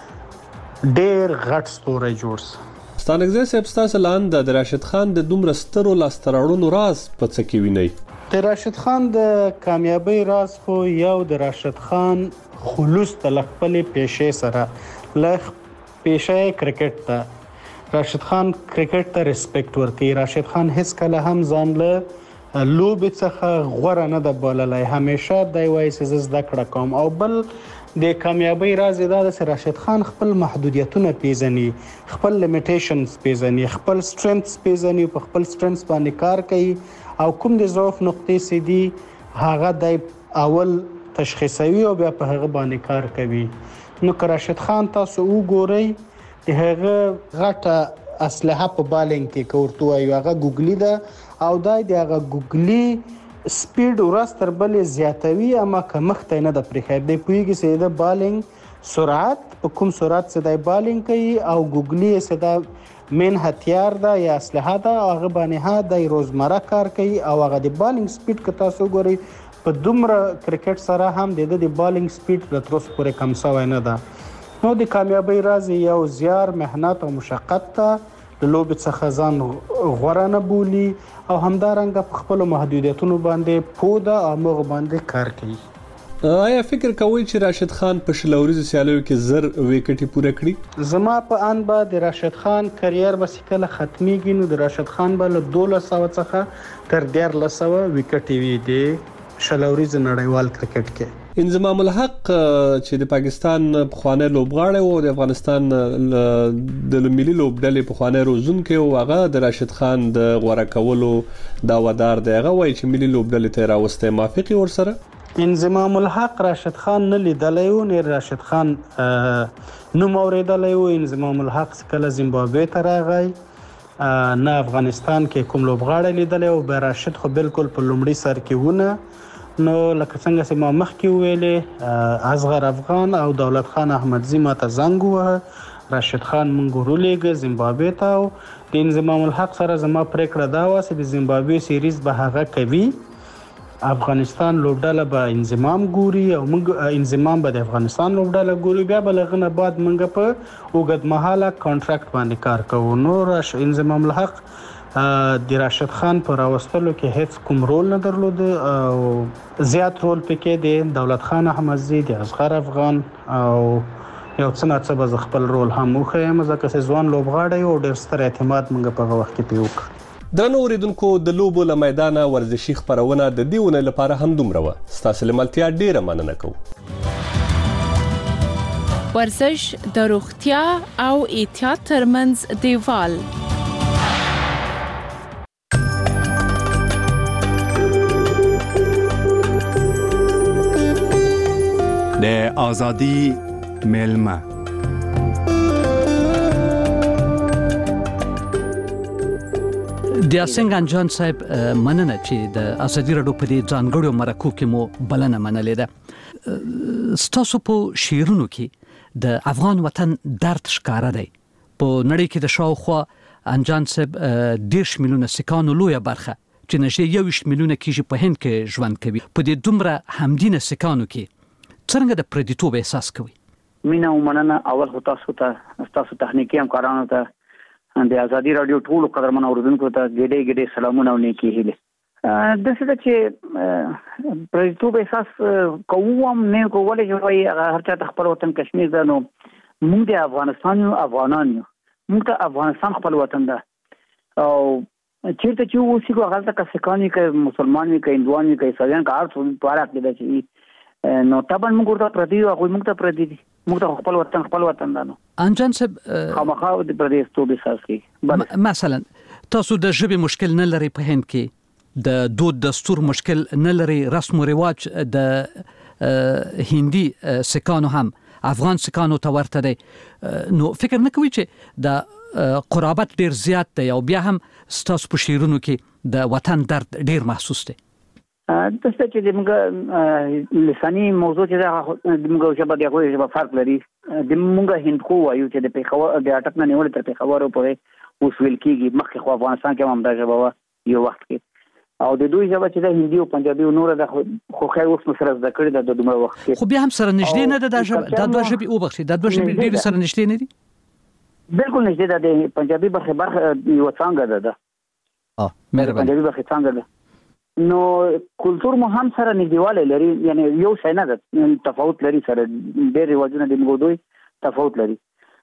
ډېر غټ ستوری جوړ سه. ستانګزی صاحب ستاسو لاندې د راشد خان د دومره سترو لاسته راوړنو راز په څه کې وینئ؟ د راشد خان د کامیابی راز خو یو د راشد خان خلوص د خپلې پیشې سره له پیشې کرکټ ته راشد خان کرکټ ته ریسپیکټ ورکوي. راشد خان هیڅ کله هم ځان له لوبې څخه غوره نه ده بللی. همیشه دی وایي چې زه زده کړه کوم. او بل د کامیابی راز دا ده چې راشد خان خپل محدودیتونه پیژني، خپل لیمیټیشنز پیژني، خپل سټرنث پیژني، په خپل سټرنث باندې کار کوي او کوم د ضعف نقطې سي دي هغه د اول تشخیصوي او بیا په هغه باندې کار کوي. نو که راشد خان تاسو وګورئ د هغه غټه اسلحه په بالینګ کې کوورته وایي هغه ګوګلی ده او دای د هغه ګوګلی سپیډ ورځ تر بلې زیاتوي اما کمښت نه د پرېښی دی. پوهېږي چې د بالینګ سرعت په کوم سرعت چې دی بالینګ کوي او ګوګلی چې دا مین هتیار ده یا اسلحه ده هغه باندې ها د روزمره کار کوي او هغه د بالینګ سپیډ که تاسو وګورئ په دومره کرکټ سره هم د د بالینګ سپیډ د تر اوسه پورې کم شوی نه ده. نو د کامیابی راز یو زیار، محنت او مشقت ته د لوبې څخه ځان غوره نه بولي او همدارنګه په خپلو محدودیتونو باندې پوه ده او هغه باندې کار کوي. آیا فکر کوئ چې راشد خان په شل اوریزو سیالیو کې زر ویکټې پوره کړي؟ زما په ان به د راشد خان کریر به چې کله ختمیږي نو د راشد خان به له دولس سوه څخه تر دیارلس سوه ویکټې وي د شل اوریزو نړیوال کرکټ کې. انضمام الحق چې د پاکستان پخوانی لوبغاړی و د افغانستان د ملي لوبډلې پخوانی روزونکی و هغه د راشد خان د غوره کولو دعوادار دی. هغه وایي چې ملي لوبډلې ته یې راوستی. موافق یې ورسره؟ انضمام الحق راشد خان نه لیدلی و، نه راشد خان نوم اورېدلی و. انضمام الحق کله زیمبابوې ته راغی نه افغانستان کې کوم لوبغاړی لیدلی و. بیا راشد خو بالکل په لومړي سر کې ونه. نو لکه څنګه چې ما مخکې ویلې اصغر افغان او دولت خان احمدزي ماته زنګ ووهه، راشد خان مونږ ورولېږه زیمبابوې ته او د انضمام الحق سره زما پریکړه دا وه چې د زیمبابوې سیریز به هغه کوي، افغانستان لوبډله به انضمام ګوري او موږ انضمام به د افغانستان لوبډله ګوري. بیا به له هغه نه بعد موږ په اوږدمهاله کانټراکټ باندې کار کوو. نو انضمام الحق د راشد خان په راوستلو کې هیڅ کوم رول نه درلود او زیات رول پکې د دولت خان احمدزي، د اصغر افغان او یو څه ناڅه به زه خپل رول هم وښیم ځکه چې ځوان لوبغاړی او ډېر ستر اعتماد موږ په هغه وخت کې پرې وکړ. درنو اوریدونکو د لوبو له میدانه ورزشي خپرونه د دې اونۍ لپاره هم دومره وه. ستاسو له ملتیا ډېره مننه کوو. ورزش د روغتیا او احتیاط ترمنځ دیوال. د آزادی میلمه د اسنګ انجان صاحب مننه چې د ازادي راډیو په دې ځانګړو مرکو کې مو بلنه منلې ده. ستاسو په شعرونو کې د افغان وطن درد ښکاره دی. په نړۍ کې د شاوخوا انجان صاحب دیرش میلیونه سکانو لویه برخه چې نږدې یوویشت میلیونه کیږي په هند کې ژوند کوي. په دې دومره همدینه سکانو کې څنګه د پردیتوب احساس کوي؟ مینا ومننه اول خو تاسو ته تاسو تخنیکی همکارانو ته د ازادي راډیو ټولو قدرمن اوریدونکو ته ګډې ګډې سلامونه او نیکی هیله. د څه چې پردیتوب احساس کوم نه کولای شي هر چا خپل وطن کشمیر ده. نو موږ د افغانستان یو افغانان یو، موږ ته افغانستان خپل وطن ده او چیرته چې اوسېږو هغه ته کسکانی که مسلمان وي که هندوان وي که عیسویان که هر څه په اړه کې ده چې نو طبعا موږ ورته پردي یو، هغوی موږ ته پردي دي. موږ ته خپل وطن خپل وطن ده. نو انجان صاحب خامخا د پردیتوب احساس کوي. مثلا تاسو د ژبې مشکل نه لري په هند کې، د دود دستور مشکل نه لري، رسم او رواج د هندي سکانو هم افغان سکانو ته ورته دی. نو فکر نه کوي چې د قرابت ډیر زیات دی او بیا هم ستاسو په شعرونو کې د وطن درد ډیر محسوس دی؟ د څه چې موږ لساني موضوع چې د موږ ژبه د هغوی ژبه فرق لري د موږ هندخو وایو چې د پیښور د اټک نه نیول تر پیښور پورې اوس ویل کېږي مخکې خو افغانستان کې هم دا ژبه وه یو وخت کې او د دوی ژبه چې د هندي او پنجابي او نوره د خو خیر اوس مو سره زده کړې ده د دومره وخت کې خو بیا هم سره نږدې نه ده دا ژبه دا دوه ژبې وبخښئ دا دوه ژبې ډېرې سره نږدې نه دي بالکل نږدې ده د پنجابي برخې برخه یوه څانګه ده ده مهرباني پنجابي برخې څانګه ده نو کلتور مو هم سره نږدېوالی لري یعنی یو شی نه ده تفاوت لري سره ډېر رواجونه د موږ دوی تفاوت لري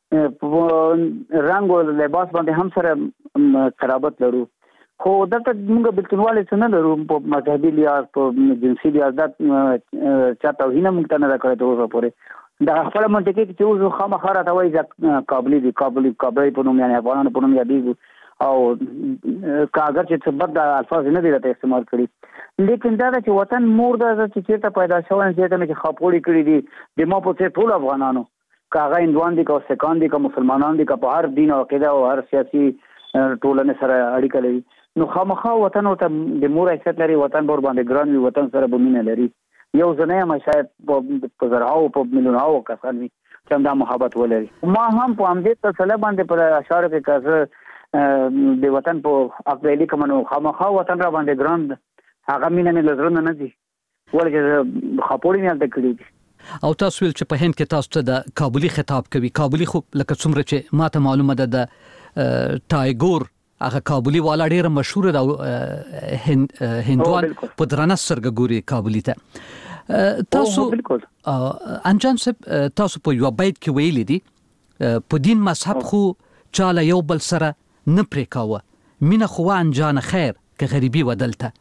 رنګ او لباس باندې هم سره قرابت لرو خو دلته موږ بلتونوالی څه نه لرو په مذهبي لحاظ په جنسي لحاظ دا چا توهین موږ ته نه ده کړی تر اوسه پورې د خپله منطقې کې چې اوس خامخا راته وایي کابلي دي کابلي کابلی په نوم یعنې افغانانو په نوم یادېږو او که اگر چې څه بد الفاظ نه دي راته استعمال کړي لیکن دا ده چې وطن مور ده چې چېرته پیدا شوی یم چېرته مې چې خاپوړي کړي دي د ما په څېر ټول افغانانو که هغه هندوان دي که سکان دي که مسلمانان دي که په هر دین او عقیده او هر سیاسي ټولنې سره اړیکه لري نو خامخا وطن ورته د مور حیثیت لري وطن به ورباندې ګران وي وطن سره به مینه لري یو زه نه یم شاید په زرهاو په میلیونهاو کسان وي چې همدا محبت ولري ما هم په همدې سلسله باندې په اشعارو کې که زه د وطن په اقلیدي کمنو خامخا وطن را باندې ګران هغه مینه مې له زړه نه ځي ولې چې خاپوړي مې هلته کړي دي او تاسو ویل چې په هند کې تاسو ته د کابلي خطاب کوي کابلي خو لکه څومره چې ماته معلومه ده د ټایګور هغه کابلي والا ډېره مشهوره ده هندوان په درنه سترګه ګوري کابلي ته تاسو انجان صاحب تاسو په یو بیت کې ویلي دي په دین مذهب خو چاله یو بل سره نه پرې کاوه مینه خو انجان خیر که غریبي و دلته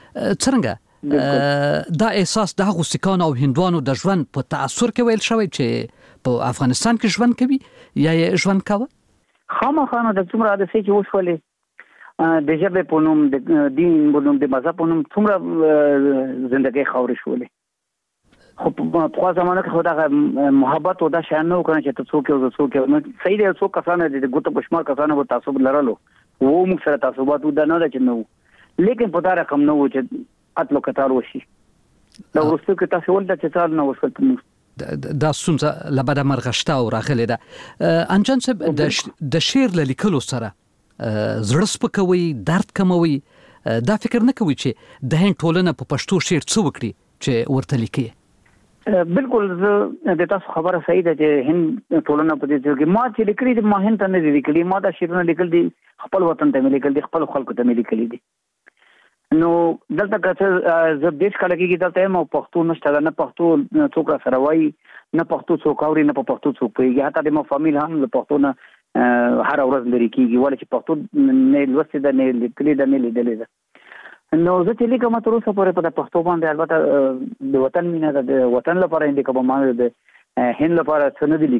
څرنګه دا احساس د هغو سیکانو او هندوانو د ژوند په تاثر کې ویل شوی چې په افغانستان کې ژوند کوي یا یې ژوند کاوه خامخا نو د څومره حادثې چې وشولې د ژبې په نوم د دین په نوم د مذهب په نوم څومره زندګۍ خاورې شولې خو په پخوا زمانه کې خو دغه محبت او دا شیان نه و که نه چې ته څوک یې او زه څوک یم صحیح دی څو کسانو د ګوتو په شمار کسانو به تعصب لرلو و موږ سره تعصبات دا نه ده چې نه وو لیکن په دا رقم نه و چې قتل و قتال وشي دا وروستو کې تاسو ولته چې څار نه وشول په موږ دا ستونزه له بده مرغه شته او راغلې ده انجان صاحب د شعر له لیکلو سره زړه سپکوي درد کموي دا فکر نه کوي چې د هند ټولنه په پښتو شعر څه وکړي چې ورته لیکي بالکل زه د تاسو خبره صحیح ده چې هند ټولنه په دې کې ما چې لیکلي دي ما هند ته نه دي لیکلي ما دا شعرونه لیکل دي خپل وطن ته مې لیکل دي خپل خلکو ته مې لیکلي دي نو دلته که زه دېرش کاله کېږي دلته یم او پښتو نشته ده نه پښتو څوک را سره وایي نه پښتو څوک اوري نه په پښتو څوک پوهېږي حتی د ما فامیل هم له پښتو نه هره ورځ لرې کېږي ولې چې پښتو نه لوستې ده نه لیکلې ده نه لیدلې ده نو زه چې لیکم تر اوسه پورې په د پښتو باندې البته د وطن مینه ده د وطن لپاره یې لیکم ما د هند لپاره څه نه دي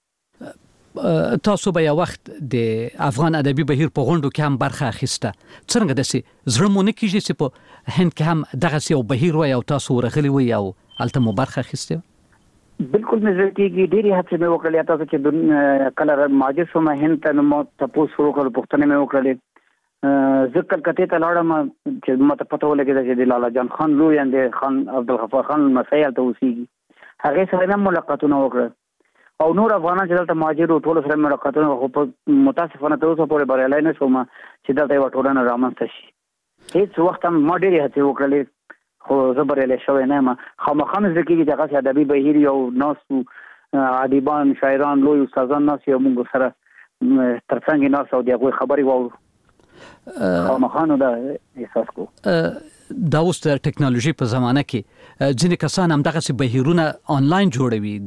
لیکلي تاسو به یو وخت د افغان ادبي بهیر په غونډو کې هم برخه اخیسته څرنګه داسې زړه مو نه کېږي چې په هند کې هم دغسې یو بهیر وی او تاسو ورغلي وی او هلته مو برخه اخیستې وه بالکل مې زړه کېږي ډېرې هڅې مې وکړلې تاسو چې کله مهاجر شوم هند ته نو ما تپوس وکړل پوښتنې مې وکړلې زه کلکتې ته لاړم چې ماته پته ولګېده چې د لالا جان خان لوی اند خان عبدالغفار خان لمسی هلته اوسېږي هغې سره مې هم ملاقاتونه وکړل او نور افغانان چې دلته مهاجر وو ټولو سره مې ملاقاتونه خو په متاسفانه تر اوسه پورې بریالی نه شوم چې دلته یوه ټولنه رامنځته شي هېڅ وخت هم ما ډېرې هڅې وکړلې خو زه بریالی شوی نه یم خامخا مې زده کېږي چې هغسې ادبي بهیر یو ناست وو ادیبان شاعران لوی استادان ناست یو موږ سره تر څنګ یې ناست او د هغوی خبرې واورو خامخانو دا احساس کو دا اوس د ټکنالوژي په زمانه کې ځینې کسان هم دغسې بهیرونه آنلاین جوړوي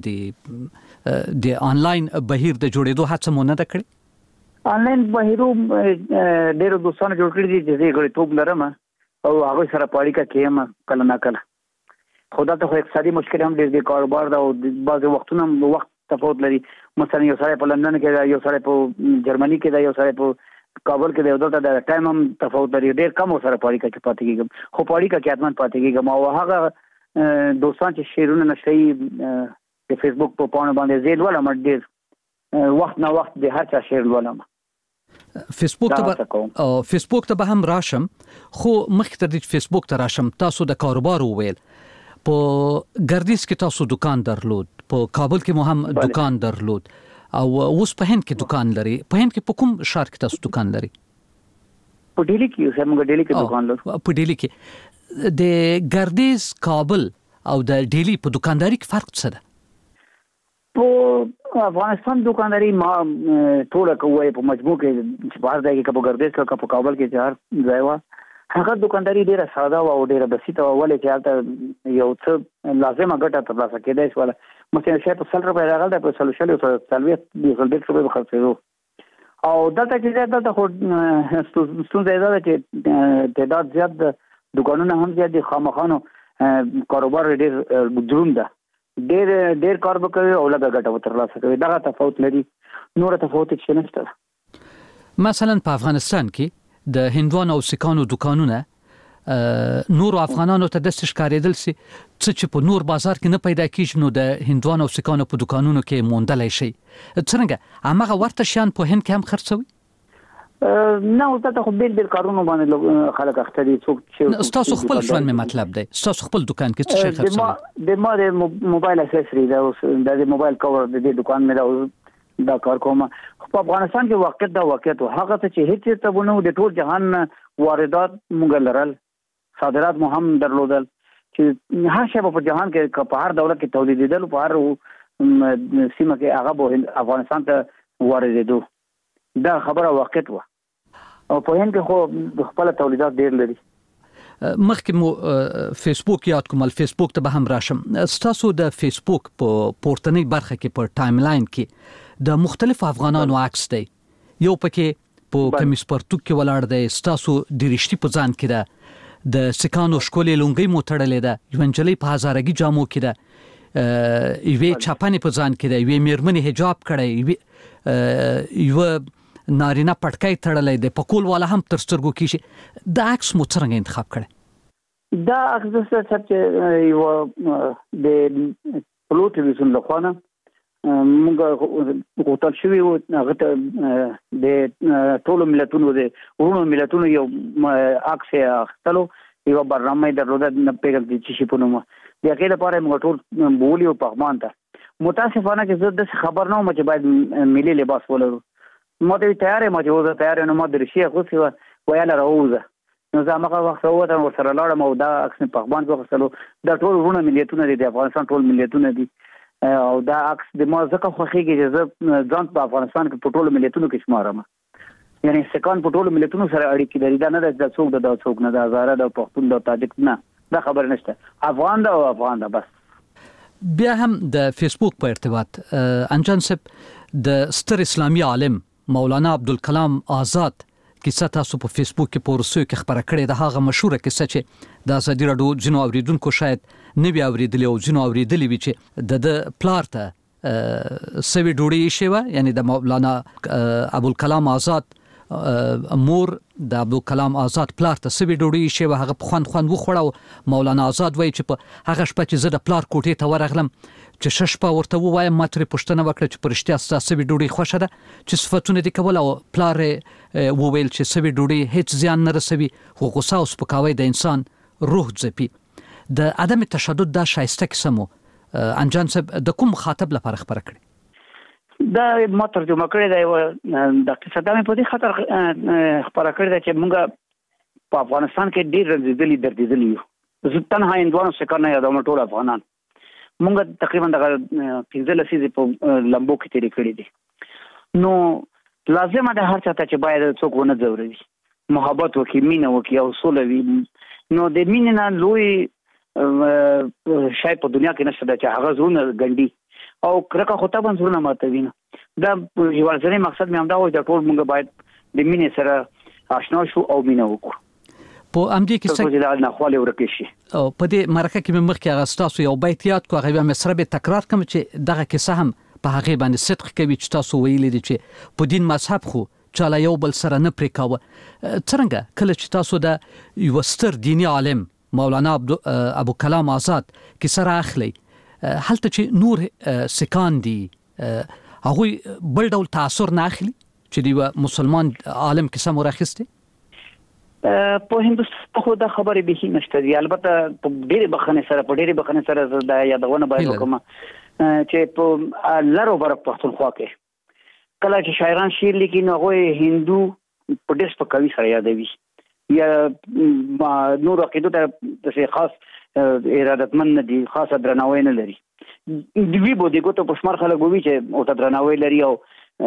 د د آنلاین بهیر د جوړېدو هڅه مو نه ده کړې آنلاین بهیرو ډېرو دوستانو جوړ کړي دي چې زه یې غړیتوب لرم او هغوی سره په اړیکه کې یم کله نه کله خو دلته خو اقتصادي مشکل هم ډېر دی کاروبار ده او بعضې وختونه هم وخت تفاوت لري مثلا یو سړی په لندن کې ده یو سړی په جرمني کې ده یو سړی په کابل کې د دلته د ټایم هم تفاوت لري ډېر کم سره په اړیکه کې پاتې کېږم خو په اړیکه کې حتمن پاتې کېږم او هغه دوستان چې شعرونه نشئ د فیسبوک په پاڼو باندې زه لولم ډېر وخت نه وخت د هر چا شعر لولم فیسبوک ته او فیسبوک ته به هم راشم، خو مخکې تر دې فیسبوک ته راشم تاسو د کاروبار وویل په ګردیز کې تاسو دکان درلود، په کابل کې مو هم دکان درلود او اوس په هند کې دکان لري. په هند کې په کوم ښار کې تاسو دکان لري؟ په ډیلی کې هم ډیلی کې دکان لرو. په ډیلی کې د ګردیز، کابل او د ډیلی په دکانداري کې فرق څه ده؟ په افغانستان دکانداري ما ټول کوي په مجموع کې چې بار دی کې په ګردیز کې په کابل کې چار ځای و. هغه دکانداري ډیره ساده او ډیره بسيطه او ولې چې حالت یو څه لازمه ګټه ترلاسه کېدای شو. مثلا شاید په سل روپۍ راغله په سلوشل او سلوي د خلک په خرڅېدو او دلته چې دا د خو ستونزه ده چې تعداد زیات دکانونه هم زیات دي، خامخانو کاروبار ډیر دروند ده، ډیر ډیر کار وکوي او لږه ګټه ترلاسه کوي. دا تفاوت لري، نور تفاوت څه نشته. مثلا په افغانستان کې د هندوانو او سیکانو دکانونه نور افغانانو ته د ښکارېدل سي چې په نور بازار کې نه پیدا کیږي، نو د هندوانو او سیکانو په دکانونو کې موندلای شي. څنګه هغه ورته شان په هند کې هم خرڅوي؟ نه، او تاسو خو بیل بیل کارونه باندې خلک اخته دي. څوک چې تاسو خپل ژوند می مطلب دی، تاسو خپل دکان کې څه شي خرڅوي؟ د ما د موبایل اکسسوری دا د موبایل کور د دې دکان مې دا دا کار کوم. په افغانستان کې واقعیت دا واقعیت هغه څه چې هیڅ ته ونه د ټول جهان واردات مونږ لرل، صادرات مو هم درلودل چې هر شی په جهان کې په هر دولت کې تولیدېدل، په هر سیمه کې هغه به افغانستان ته واردېدو. دا خبره واقعیت و او په هند کې خو خپل تولیدات ډیر لري. مخکې مو فیسبوک یاد کوم، فیسبوک ته به هم راشم. تاسو د فیسبوک په پورتنۍ برخه کې په ټایم لاین کې د مختلف افغانانو عکس دی، یو پکې په کمیس پرتوک کې ولاړ دی، تاسو د رښتې په ځان کې ده، د سکانو شکولې لونګۍ مو تړلې ده، یو نجلۍ په هزارګي جامو کې ده، یوې چاپانې په ځان کې ده، یوې میرمنې حجاب کړی، یو نارینه پټکای تړلې ده، په کول والا هم تر سترګو کې. دا عکس مو څنګه انتخاب کړی؟ دا عکس چې یو د پلو ټلویزیون له خوا نه موږ غوښتل شوی و هغه ته د ټولو ملتونو د ورونو ملتونو یو عکس اخلو، یو برنامه درلوده نه پیغام دي چې په نومه د هغې لپاره موږ ټول بولی او پغمان ته متاسفانه چې زه د خبر نه وم چې باید ملي لباس ولرو. ما ته تیار یم چې وزه تیار یم، ما د رشي اغوستې وه ویله راووځه، نو زه همغه وخت راووتم ورسره لاړم او دا عکس مې پغمان کې واخیستلو. دا ټول ورونه ملیتونه دي، د افغانستان ټول ملیتونه دي او دا عکس د ما ځکه خوښېږي چې زه ځان په افغانستان کې په ټولو ملیتونو کې شمارم، یعنی سکان په ټولو ملیتونو سره اړیکې لري. دا نه ده چې څوک ده دا څوک نه ده، هزاره ده، پښتون ده، تاجک نه، دا خبره نشته، افغان ده او افغان ده بس. بیا هم د فیسبوک په ارتباط انجان صاحب د ستر اسلامي عالم مولانا عبدالکلام آزاد کیسه تاسو په فیسبوک کې په ورسو کې خبره کړې ده. هغه مشهوره کیسه چې د ازادي راډیو ځینو اوریدونکو شاید نه وي اوریدلې او ځینو اوریدلې وي چې د د پلار ته سوي ډوډۍ شوه، یعنی د مولانا عبدالکلام آزاد مور د عبدالکلام آزاد پلار ته سوي ډوډۍ شوه، هغه په خوند خوند وخوړه. مولانا آزاد وایي چې په هغه شپه چې زه د پلار کوټې ته ورغلم چې ښه شپه ورته ووایم، ما ترې پوښتنه وکړه چې په رښتیا ستا سوي ډوډۍ خوښه ده، چې صفتونه دې کول، او پلار وویل چې سوي ډوډۍ هیڅ زیان نه رسوي، خو غوسه او سپکاوی د انسان روح ځپي. د عدم تشدد دا شایسته کیسه مو انجان صاحب د کوم مخاطب لپاره خبره کړې؟ دا ما ترجمه کړې ده، د قصه دا مې په دې خاطر خبره کړې ده چې موږ په افغانستان کې ډېر رنځېدلي دردېدلي یو. زه تنها هندوانو سکه نه یادوم، ټول افغانان موږ تقریبا دغه پنځه لسیزې په لمبو کې تېرې کړې دي. نو لازمه ده هر چا ته چې باید څوک ونه ځوروي، محبت وکړي، مینه وکړي او سوله وي. نو د مینې نه لوی شی په دنیا کې نشته چې هغه زړونه ګنډي او کرکه خو طبعا زړونه ماتوي. نه دا یو ځینې مقصد مې همدا و چې ټول موږ باید د مینې سره آشنا شو او مینه وکړو. په امدې کې څه چې نه خواله ورکه شي. او په دې مرکه کې مې مخکې هغه تاسو یو بیت یاد کو، هغه مې سره به تکرار کوم چې دغه کیسه هم په هغه باندې صدق کوي چې تاسو ویلي دي چې په دین مذهب خو چاله یو بل سره نه پرې کاوه. څنګه کله چې تاسو د یو ستر دینی عالم مولانا عبدالکلام آزاد کې سره اخلي، هلته چې نور سکان دي هغه بل ډول تاثیر نه اخلي چې دی مسلمان عالم کې سم راخسته په هندوستان خو دا خبره به هیڅ نشته دی. البته په ډېر بخنه سره په ډېر بخنه سره دا یادونه باید وکم چې په لارو بر پښتونخوا کې کله چې شاعران شعر لیکي نو هغه هندو په ډېر سپکاوي سره یادوي یا نور عقیدو ته څه خاص ارادتمن نه دي، خاصه درناوی نه لري. دوی به دغه ته په شمار خلک وي چې او ته درناوی لري او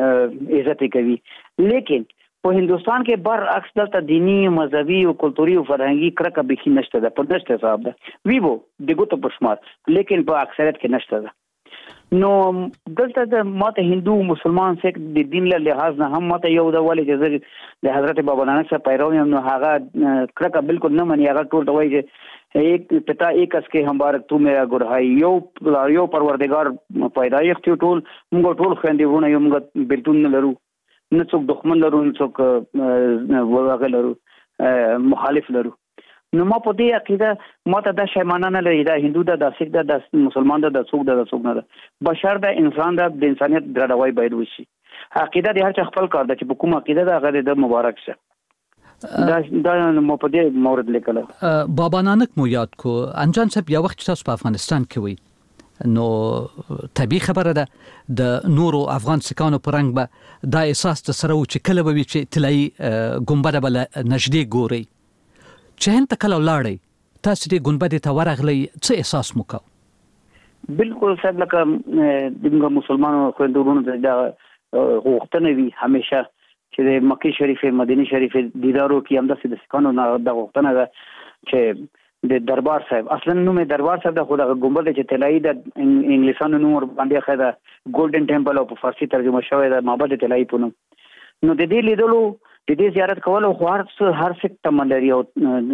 عزت کوي. لیکن په هندوستان کې برعکس دلته دینی، مذهبي او کلتوري او فرهنګي کرکه به کې نشته ده، په نشته صاحب ده وی وو دغه ته په شمار، لیکن په اکثریت کې نشته ده. نو دلته د ماته هندو مسلمان سیک د دین له لحاظ نه هم ماته یو د ولې چې د حضرت بابا نانک صاحب پیرو یم، نو هغه کرکه بالکل نه مني. هغه ټول دوی چې ایک پتا ایک اس کې همبارک تو میرا ګرهای یو یو پروردگار پیدایښت ټول موږ ټول خويندې ونه یو موږ بیلتون نه لرو، نه څوک دښمن لرو، نه څوک وغه لرو مخالف لرو. نو ما په دې عقیده ما ته دا شیمانه نه لري، دا هندو ده، دا سیک ده، دا مسلمان ده، دا څوک ده، دا څوک نه ده. بشر ده، انسان ده، د انسانیت درناوی باید وشي. عقیده د هر چا خپل کار ده چې په کوم عقیده ده هغه د مبارک شه. دا دا مو په دې مورد لیکل. بابا نانک مو یاد کو انجان صاحب یو وخت تاسو په افغانستان کې وي، نو طبيعي خبره ده د نورو افغان سکانو پرنګ به دا احساس د سره و چې کله به چې تلای ګمبده بل نږدې ګوري چې هند کله لاړی تاسو دې ګمبده ته ورغلی څه احساس مو کو؟ بالکل صاحب لکه د مسلمانانو خوندورونو ته دا غوښتنه وي همیشه چې د مکه شریفه مدینه شریفه دیدارو کې هم د سکانو نه د غوښتنه ده چې د دربار صاحب اصلا نوم دربار صاحب د خو د ګمبد چې تلای د انګلیسانو نوم باندې خدا ګولډن ټیمپل او په فارسی ترجمه شوی د معبد تلای پونو. نو د دې لیدلو د دې زیارت کول خو هر څه هر څه تملري او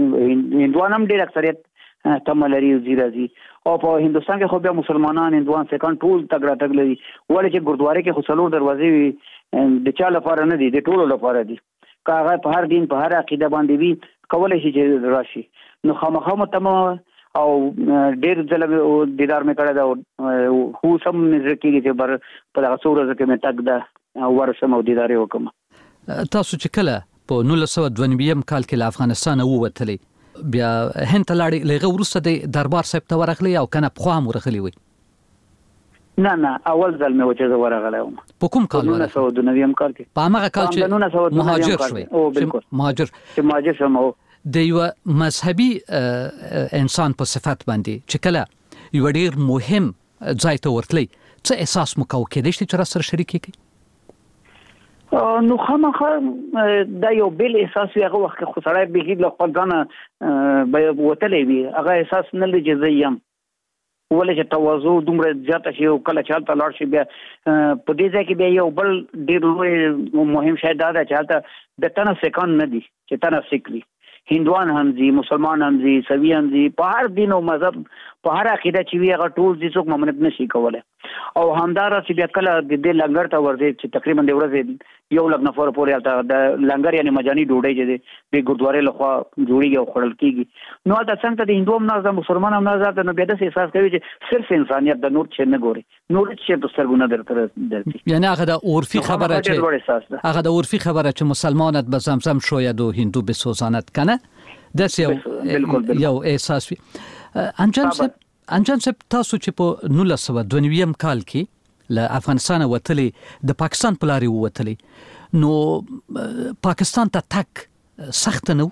هندوانم ډېر اکثریت تملري او زیرازي او په هندوستان کې خو بیا مسلمانان هندوان سکان ټول تګړه تګ لري، ولې چې ګردواره کې خو څلور دروازې د چا لپاره نه دي، د ټولو لپاره دي. کاغه په هر دین په هر عقیده باندې وي کولای شي چې راشي. نو خامخا متم او ډېر ځله دیدار مې کړی دا خو سم نظر کېږي چې بر په هغه څو ورځې کې مې تګ دا ورسم او دیدار یې وکم. تاسو چې کله په نولس سوه دوه نوي کال کې له افغانستان ووتلې بیا هند ته لاړې، لږه وروسته د دربار صاحب ته ورغلی او کنه پخوا هم ورغلی وي؟ نه نه اول ځل مې و چې زه ورغلی وم. په کوم کال نولس سوه دوه نوي کال کې؟ په هماغه کال چې مهاجر شوی؟ او بالکل مهاجر چې مهاجر شوم. د یو مذهبي انسان په صفت باندې چې کله یو ډیر مهم ځای ته ورتلی څه احساس مو کو کېدې چې را سره شریک کړي؟ نو خامخا دا یو بل احساس وي، هغه وخت خو سړی به له خپل ځانه به وتلی وي، هغه احساس نه لري چې زه یم، ولې چې تواضع دومره زیاته شي او کله چې هلته لاړ شي بیا په دې ځای کې بیا یو بل ډېر لوی مهم شی دا ده چې هلته د تنه سکان نه دي چې تنه سیک دي، هندوان هم دي، مسلمان هم دي، سوي هم دي، په هر دین او مذهب په هر عقیده چې وي هغه ټول دي، څوک ممنوع نشي کولای. او همدارا چې بیا کله د دې لنګر ته ورځي چې تقریبا د ورځې یو لږ نفر پورې البته د لنګر یعنی مجانی ډوډۍ چې د ګردوارې لخوا جوړیږي او خوړل کیږي. نو دا څنګه د هندو هم نه مسلمان هم نه نو بیا د احساس کوي چې صرف انسانیت د نور څه نه ګوري، نور څه په سترګو درته درتي. یعنی هغه د عرفي خبره چې هغه د عرفي خبره چې مسلمانت به زمزم شوید و هندو به سوزانت کنه داس یو یو احساس وي. انجان صاحب انجان صاحب تاسو چې په نولس سوه دوه نوي کال کې له افغانستان وتلې د پاکستان په لارې ووتلې، نو پاکستان ته تک سخت نه و؟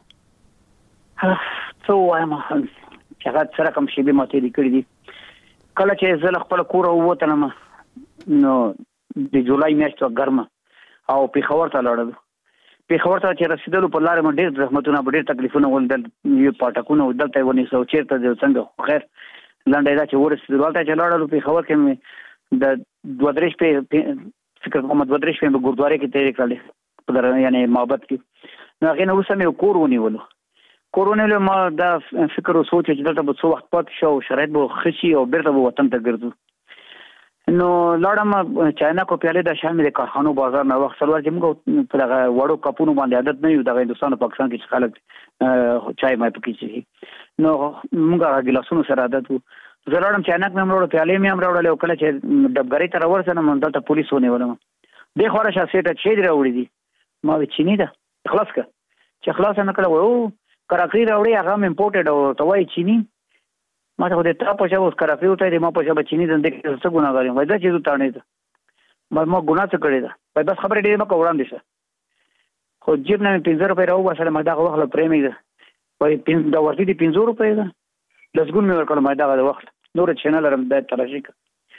څه وایم چې هغه سره کوم شی به ماته لیکلي دي. کله چې زه له خپل کور ووتلم نو د جولای میاشت ګرمه او پیښور ته لاړم. پیښور ته چې رسیدلو په لارې مې ډېر زحمتونه ډېر تکلیفونه ولدل، یو پټکونه ودلته ونیسو چیرته د څنګه خیر لنډه دا چې ورسېدلو هلته چې لاړلو پیښور کې مې د دوه درې شپې فکر کوم دوه درې شپې په ګردوارې کې تېرې کړلې په در یعنې معبد کې. نو هغې نه وروسته مې کور ونیولو کور ونیولو ما دا فکر و سوچ چې دلته به څو وخت پاتې شو او شرایط به ښه شي او بېرته به وطن ته ګرځو. نو لاړم چاینا کو پیالې د شام د کارخانو بازار نه وخت سلوار چې موږ په دغه وړو کپونو باندې عادت نه یو د هندوستان او پاکستان کې چې خلک چای مای پکې شي، نو موږ هغه ګلاسونو سره عادت وو. زه لاړم چاینا کې مې هم راوړل، پیالې مې هم راوړلې او کله چې ډبګرۍ ته راورسېدم دلته پولیس ونیولم. د خورا شاسېټه چې دی راوړي دي ما وی چینی ده خلاص کا چې خلاص نه کړو او کراکری راوړي هغه امپورټډ او توای چینی ما ته د تا په شاو کراکری وته دی ما په شاو چینی د دې څه ګناه غواړم وای دا چې تو تانه ده ما ما ګناه څه کړی ده وای بس خبره دې ما کوړم دي شه خو جیب نه پنځه روپۍ راو وسله ما دا وخت پرېمې ده وای پین دا ورته دي پنځه روپۍ ده لږګون مې ورکړم ما دا وخت نور چینل رم د تراشیک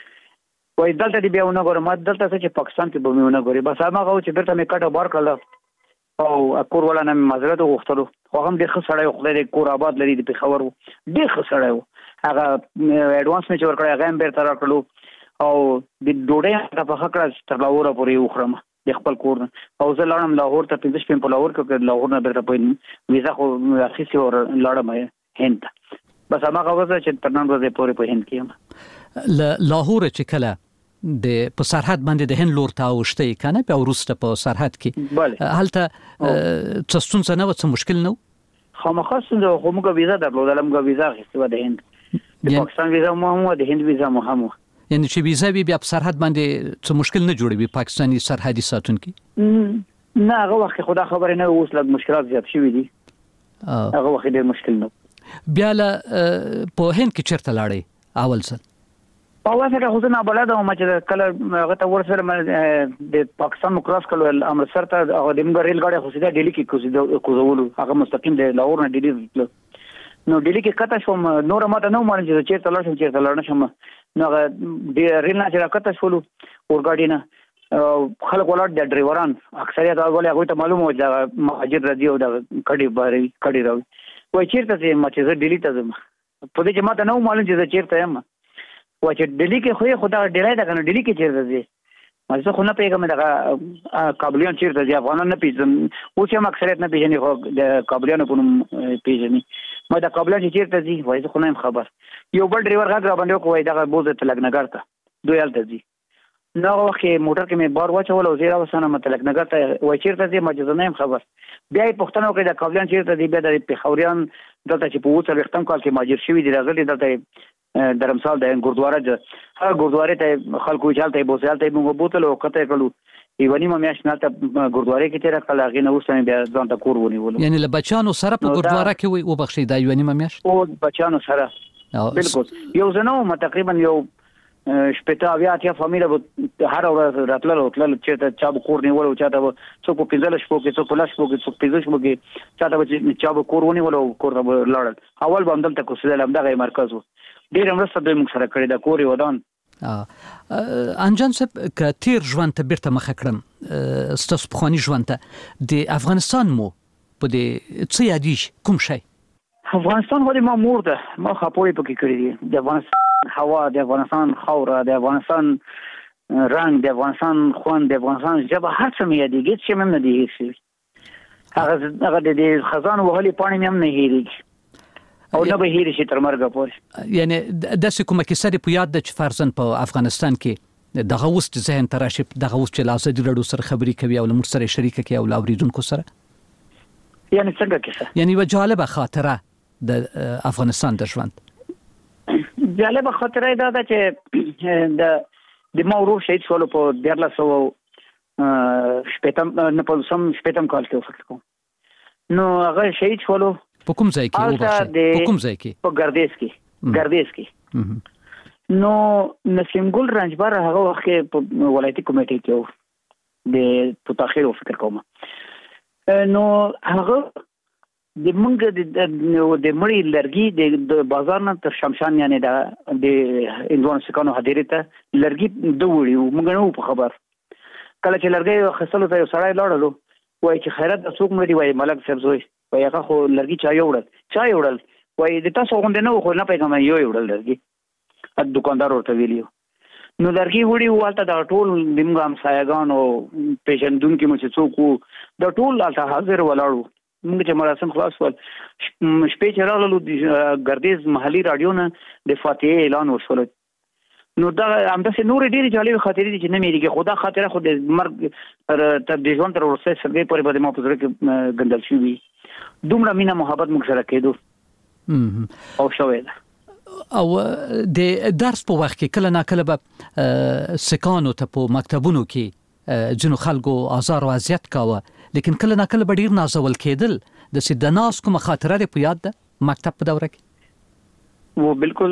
وای دلته دی بیا ونه ګورم ما دلته چې پاکستان کې به مې ونه ګوري بس هغه چې بیرته مې کټه بار کړل او کور ولا نه معذرت غوښتلو خو هم د خسړې خو د کور آباد لري د پیښور د خسړې هغه اډوانس مې ورکړی هغه هم بیرته راکړلو او د ډوډۍ په خکړه تر لاهور پورې وخرم د خپل کور او زه لاړم لاهور ته پنځه شپې په لاهور کې لاهور نه بیرته په ویزا خو اخیستې اور لاړم هند بس هغه وځه چې تر نن ورځې پورې په هند کې یم ل لاهور چې کله د په سرحد باندې د هند لور ته اوشته کنه په ورسته په سرحد کې هلته څه ستونزه نه و څه مشکل نه خامخاص نو خو موږ ویزا درلودل موږ ویزا اخیستو د هند د پاکستان ویزا مو هم د هند ویزا مو هم یعنی چې ویزا بیا په سرحد باندې څه مشکل نه جوړوي پاکستاني سرحدي ساتونکي نه هغه وخت خدا خبر نه اوس لږ مشکلات زیات شوي دي هغه وخت ډېر مشکل نه بیا له په هند کې چیرته لاړې اول ځل په واسطه خو نه بلد او چې کله هغه ته ورسره د پاکستان مکراس کول امرتسر ته هغه د موږ ریل گاډي خو سیده ډیلی کې کوزیدو کوزولو هغه مستقیم د لاهور نه ډیلی نو ډیلی کې کته شوم نور ماته نو مانځ چې چیرته لاړ شم چیرته لاړ نشم نو هغه د ریل نه چې کته شولو ور گاډي نه خلک ولاړ د ډرایوران اکثریت هغه هغه ته معلومه و چې مهاجر راځي او د کډي باري کډي راوي وای چیرته چې ما چې ډیلی ته ځم په دې چې ماته نو معلوم چې چیرته یم و چې ډیلی کې خو خدا ډیرای دا کنه ډیلی کې چیرته ځي ما زه خو نه پیګم دا کابلیان چیرته ځي افغانان نه پیژنم اوس هم اکثریت نه پیژني خو د کابلیانو په نوم پیژني ما دا کابلیان چیرته ځي وای زه خو نه خبر یو بل ډرایور غږ باندې کوی دا بوزه تلګنګر ته دوی الته ځي نو وخت موټر کې مې بار واچول او زیرا وسنه متلګ نګر ته وای چیرته ځي ما زه نه خبر بیا پښتنو کې دا کابلیان چیرته ځي بیا د پیښوريان دلته چې په وڅ وختم کال کې ماجر شوی دی راغلي دلته درمسال د ګوردواره د هغه ګوردواره ته خلکو چالتای بوسالتای موږ بوتل او کته کړو ایونی ما میاش نه ته ګوردواره کې تیر کله غینه اوسه بیا ځان ته کور ونیول یعنی له بچانو سره په ګوردواره کې وي او بخښي دا ایونی ما میاش او بچانو سره بالکل یو زنو ما تقریبا یو شپږ اویا اتیا فامیله هر ورځ راتلل او تلل چې چا به کور نیول او چا ته څوک په پنځل شپو کې څوک په لاس شپو کې څوک پنځه شپو کې چا ته چا به کور ونیول او کور ته لاړل اول به همدلته کوسیدل همدغه مرکز و ډیر مرسته دوی موږ سره کړی دا کور ودان انجان صاحب ک تیر ژوند ته بیرته مخ کړم ستاسو په خاني ژوند ته د افغانستان مو په دې څه یادیش کوم شي افغانستان هو د ما مور ده ما خپوي پکې کړی دي د افغانستان هوا د افغانستان خوره د افغانستان رنگ د افغانستان خوان د افغانستان ژبه هر څه مې یادېږي چې مې نه دی هیڅ هغه هغه د خزان وهلي پانی مې هم نه هېریږي او نه به هېری شي تر مرګه پورې یعنی داسې کومه کیسه دې په یاد ده چې فرضاً په افغانستان کې دغه اوس د ذهن ته راشي دغه اوس چې له ازادي راډیو سره خبرې کوي او له موږ سره شریکه کوي او له اوریدونکو سره یعنی څنګه کیسه یعنی یوه جالبه خاطره د افغانستان د ژوند جالبه خاطره دا ده چې د د ما ورور شهید شول په دیارلس سوه شپېتم نه پنځوسم شپېتم کال کې فکر کوم نو هغه شهید شولو په کوم ځای کې وبخښه په کوم ځای کې په ګردیز کې ګردیز کې نو نسیم ګل رنجبر هغه وخت کې په ولایتي کمیټې کې و د پوتاخیر فکر کوم نو هغه د منګ د د مړی لرګي د بازار نه تر شمشان یعنی د د اندوان سکانو حاضر ته لرګي د وړي موږ نه په خبر کله چې لرګي خسلو ته سړی لاړلو وای چې خیرت د څوک مړي وای ملک صاحب زوی وای هغه خو لرګي چا یوړل چا یوړل وای د تاسو غونډه نه خو نه پیغام یو یوړل لرګي ا دکاندار ورته ویلیو نو لرګي وړي والته د ټول دمګام سایګان او پیژندونکو مچ څوک د ټول الته حاضر ولاړو موږ چې مراسم خلاص ول شپې چې راغلو د ګردیز محلي رادیو نه د فاتحه اعلان وشول نو دا همداسې نورې ډېرې جالبې خاطرې دي چې نه مېرېږي خو دا خاطره خو د مرګ تر د ژوند تر وروستۍ سرګۍ پورې به زما په زړه کې ګنډل شوي دومره مینه محبت موږ سره کېدو او شوی ده او د درس په وخت کې کله ناکله به سکانو ته په مکتبونو کې جنو خلکو آزار او اذیت کاوه، لیکن کله ناکله به ډیر نازول کېدل. د سیدناس کوم خاطره په یاد ده مکتب په دوره کې؟ و بالکل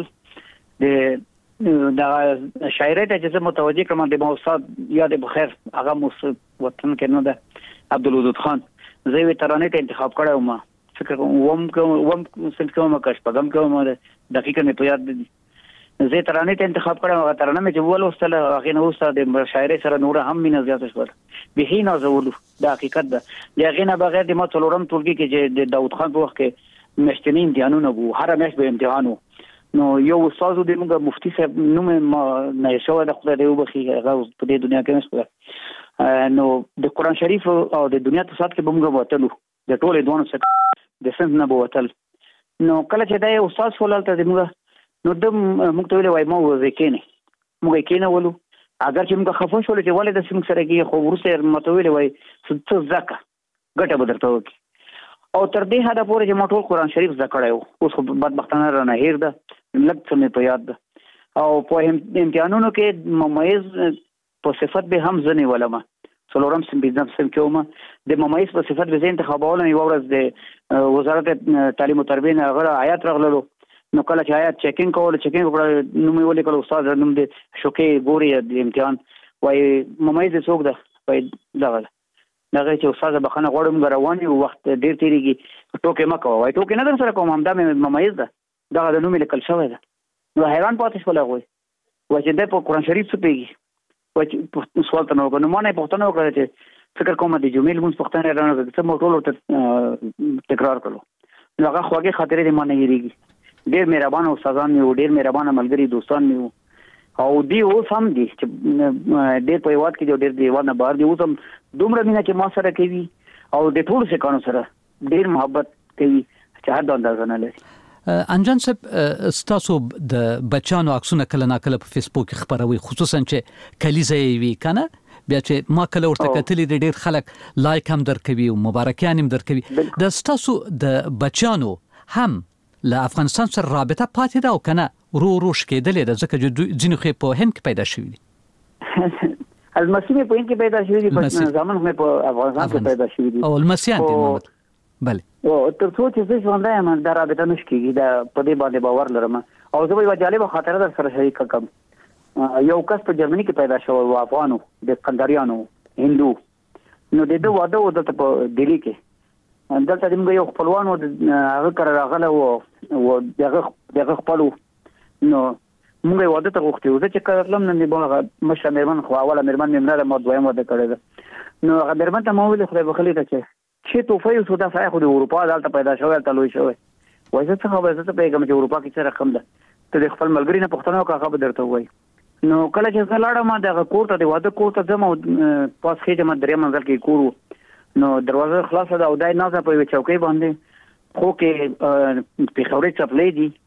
د دا شاعر ته چې متوجه کوم د موصاد یاد بخیر هغه مو وطن کې نه ده عبدالودود خان زه وی ترانه ته انتخاب کړم ما فکر کوم ووم کوم سنت کوم کښ پدم کوم دقیقاً په یاد دي زه ترانه ته انتخاب کړم هغه ترانه مې چې ول وستله هغه نو استاد د شاعر سره نور هم مینه زیات شول به نه زولو د حقیقت ده هغه نه بغیر د ما څلورم ټولګي کې چې د داوود خان په وخت کې مشتنی امتحانونه وو هر میاشت به امتحانو نو یو استاد د موږ مفتي صاحب نوم ما نه شو د خدای دی وبخي هغه په دې دنیا کې نشته نو د قران شریف او د دنیا ته سات کې بمګه وتلو د ټولې دوه څخه د سند نه بوتل نو کله چې دا استاد فولل ته موږ نو د موږ ته ویل وای مو وکینه موږ کینه ولو اگر چې موږ خفه شول چې ولې د سیم سره کې خو ورسره متویل وای څه ځکه ګټه بدرته وکي او تر دې حدا پورې چې موږ ټول قران شریف ذکرایو اوس خو بدبختانه را نه هیر ده لږ څه مې په یاد ده او په امتحانونو کې مميز په صفت به هم ځنی ولما څلورم سم بزنس سم کومه د مميز په صفت به انتخابونه یو ورځ د وزارت تعلیم او تربیه غره آیات راغلو نو کله چې آیات چیکینګ کول چیکینګ وکړه نو مې ولې کله استاد نوم دې شوکې ګوري د امتحان وای مميز څوک ده وای دغه دغه چې استاد بخنه غوړم رواني وخت ډیر تیریږي ټوکې مکو وای ټوکې نه در سره کوم همدا مې مميز ده دغه د نوم لیکل شوی ده نو حیران پاتې شول هغه وای چې د په قران شریف څه پیږي وای چې سوال ته نو نو ما نه پوښتنه وکړه چې فکر کوم د جمیل مونږ پوښتنه راغله چې موږ ټول ته تکرار کړو نو هغه خوږه خاطرې دې ما نه یریږي ډېر مهربان استادان مې ډېر مهربان ملګری دوستان مې او دی اوس هم دي چې ډېر په یواد کې ډېر دیوانه بار دی اوس هم دومره مینه چې ما سره کوي او د ټول څه کانو سره ډېر محبت کوي چې هر د اندازه نه لري. انجان صاحب ستاسو د بچانو عکسونه کله ناکله په فیسبوک کې خبروي خصوصا چې کلیزه وی کنه بیا چې ما کله ورته کتلې د ډېر خلک لایک هم درکوي او مبارکیان هم درکوي د ستاسو د بچانو هم له افغانستان سره رابطه پاتې ده او کنه ورو ورو شکېدلې ده ځکه چې ځینې خو په هند کې پیدا شوي دي المسیح په هند کې پیدا شوي دي په ځمن هم په افغانستان کې پیدا شوي دي او المسیحان دي محمد بله او تر څو چې څه ژوندای ما دا رابطه نشکېږي دا په دې باندې باور لرم او زه یو جالب خاطره در سره شریک کوم یو کس په جرمني کې پیدا شو او افغانو د قنداریانو هندو نو د دوه واده و د په دلی کې دلته د موږ یو خپلوان و هغه کار راغله او دغه دغه خپلو نو موږ واده ته غوښتو چې کله نن نه بوله مشه مېرمن خو اوله مېرمن مې نه مو دویم واده کړی نو هغه مېرمن ته مو ویل خو به خلی ته چې چې توفه یو سودا فای خو د اروپا دلته پیدا شوی دلته لوي شوی وایي څه خبره ده ته پیغام چې اروپا کې څه رقم ده ته خپل ملګری نه پښتنه او هغه به درته وایي نو کله چې زلاړه ما دغه کور ته د واده کور ته ځم او پاس خېجه ما درې منځل کې کورو نو دروازه خلاصه ده او دای نازه په چوکۍ باندې خو کې په خوري چپلې دي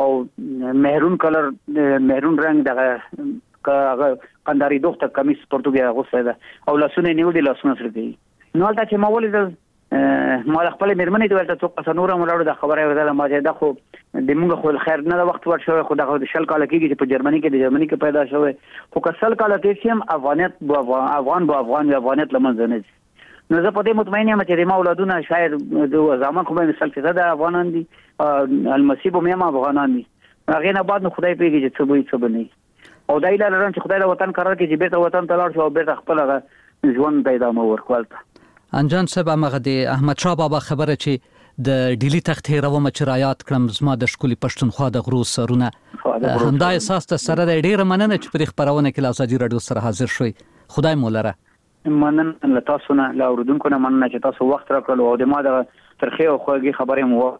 او مهرون کلر مهرون رنگ دغه کاغه قنداري دوخته کمیس پرتګیا غوسه ده او لاسونه نیولې لاسونه سره دی نو البته چې ما ولې ما خپل مېرمنې د ولته څوک څنور مولړو د خبره ودا ما چې دا خو د موږ خو خیر نه وخت ورشوي خو د شل کال کېږي چې په جرمني کې د جرمني کې پیدا شوی خو کسل کال کې چې هم افغانیت بو افغان بو افغان یا افغانیت لمنځ نه نو زه په دې مطمئن یم چې د ما اولادونه شاید د زمان خو به مثال کې زده افغانان دي المسیح به هم افغانان دي هغه نه بعد نو خدای پیږي چې څه وي څه بني او دای له لرم چې خدای له وطن قرار کې چې بیرته وطن ته لاړ شو او بیرته خپل ژوند پیدا مو ورکولته. انجان صاحب هغه د احمد شاه بابا خبره چې د ډیلی تخت هیروم چې رایات کړم زما د شکولي پښتونخوا د غرو سرونه همدا احساس ته سره د ډیره مننه چې په خبرونه کې لاساجي رادیو سره حاضر شوي خدای مولره مننه له تاسو نه له اوردونکو نه مننه چې تاسو وخت راکړل او د ما د ترخه او خوږی خبرې مو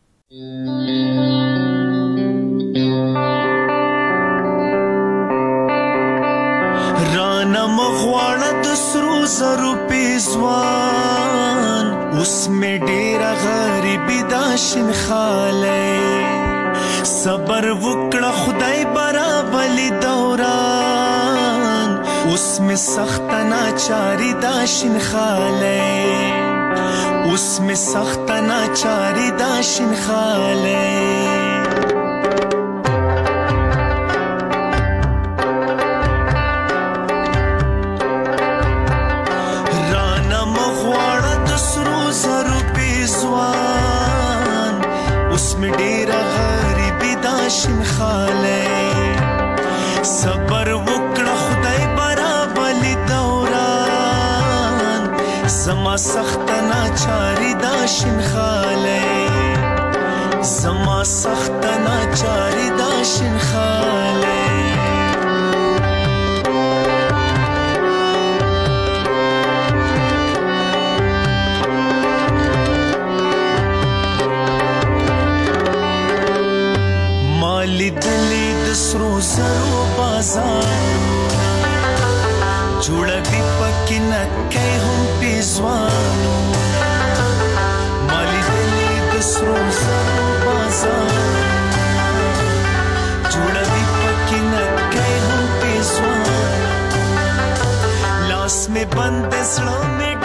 رانا مغواړه د سرو زرو پیزوان اوس مې ډېره غریبي دا شین خاله صبر وکړه خدای برابرلی دوران اوس مې سخت ناچاري دا شین خاله اوس مې سخت ناچاري دا شین خاله اوس می ډیر غریبی دا شین خاله صبر وکړه خدای برابر دوران زما سخت ناچاری دا شین خاله زما سخت ناچاری دا شین خاله مالی دلی د سرو زرو بازار جوړوي پکې نکې هم پیزوانو مالی دلی د سرو زرو بازار جوړوي پکې نکې هم پیزوانو لاس میں بند سړو میں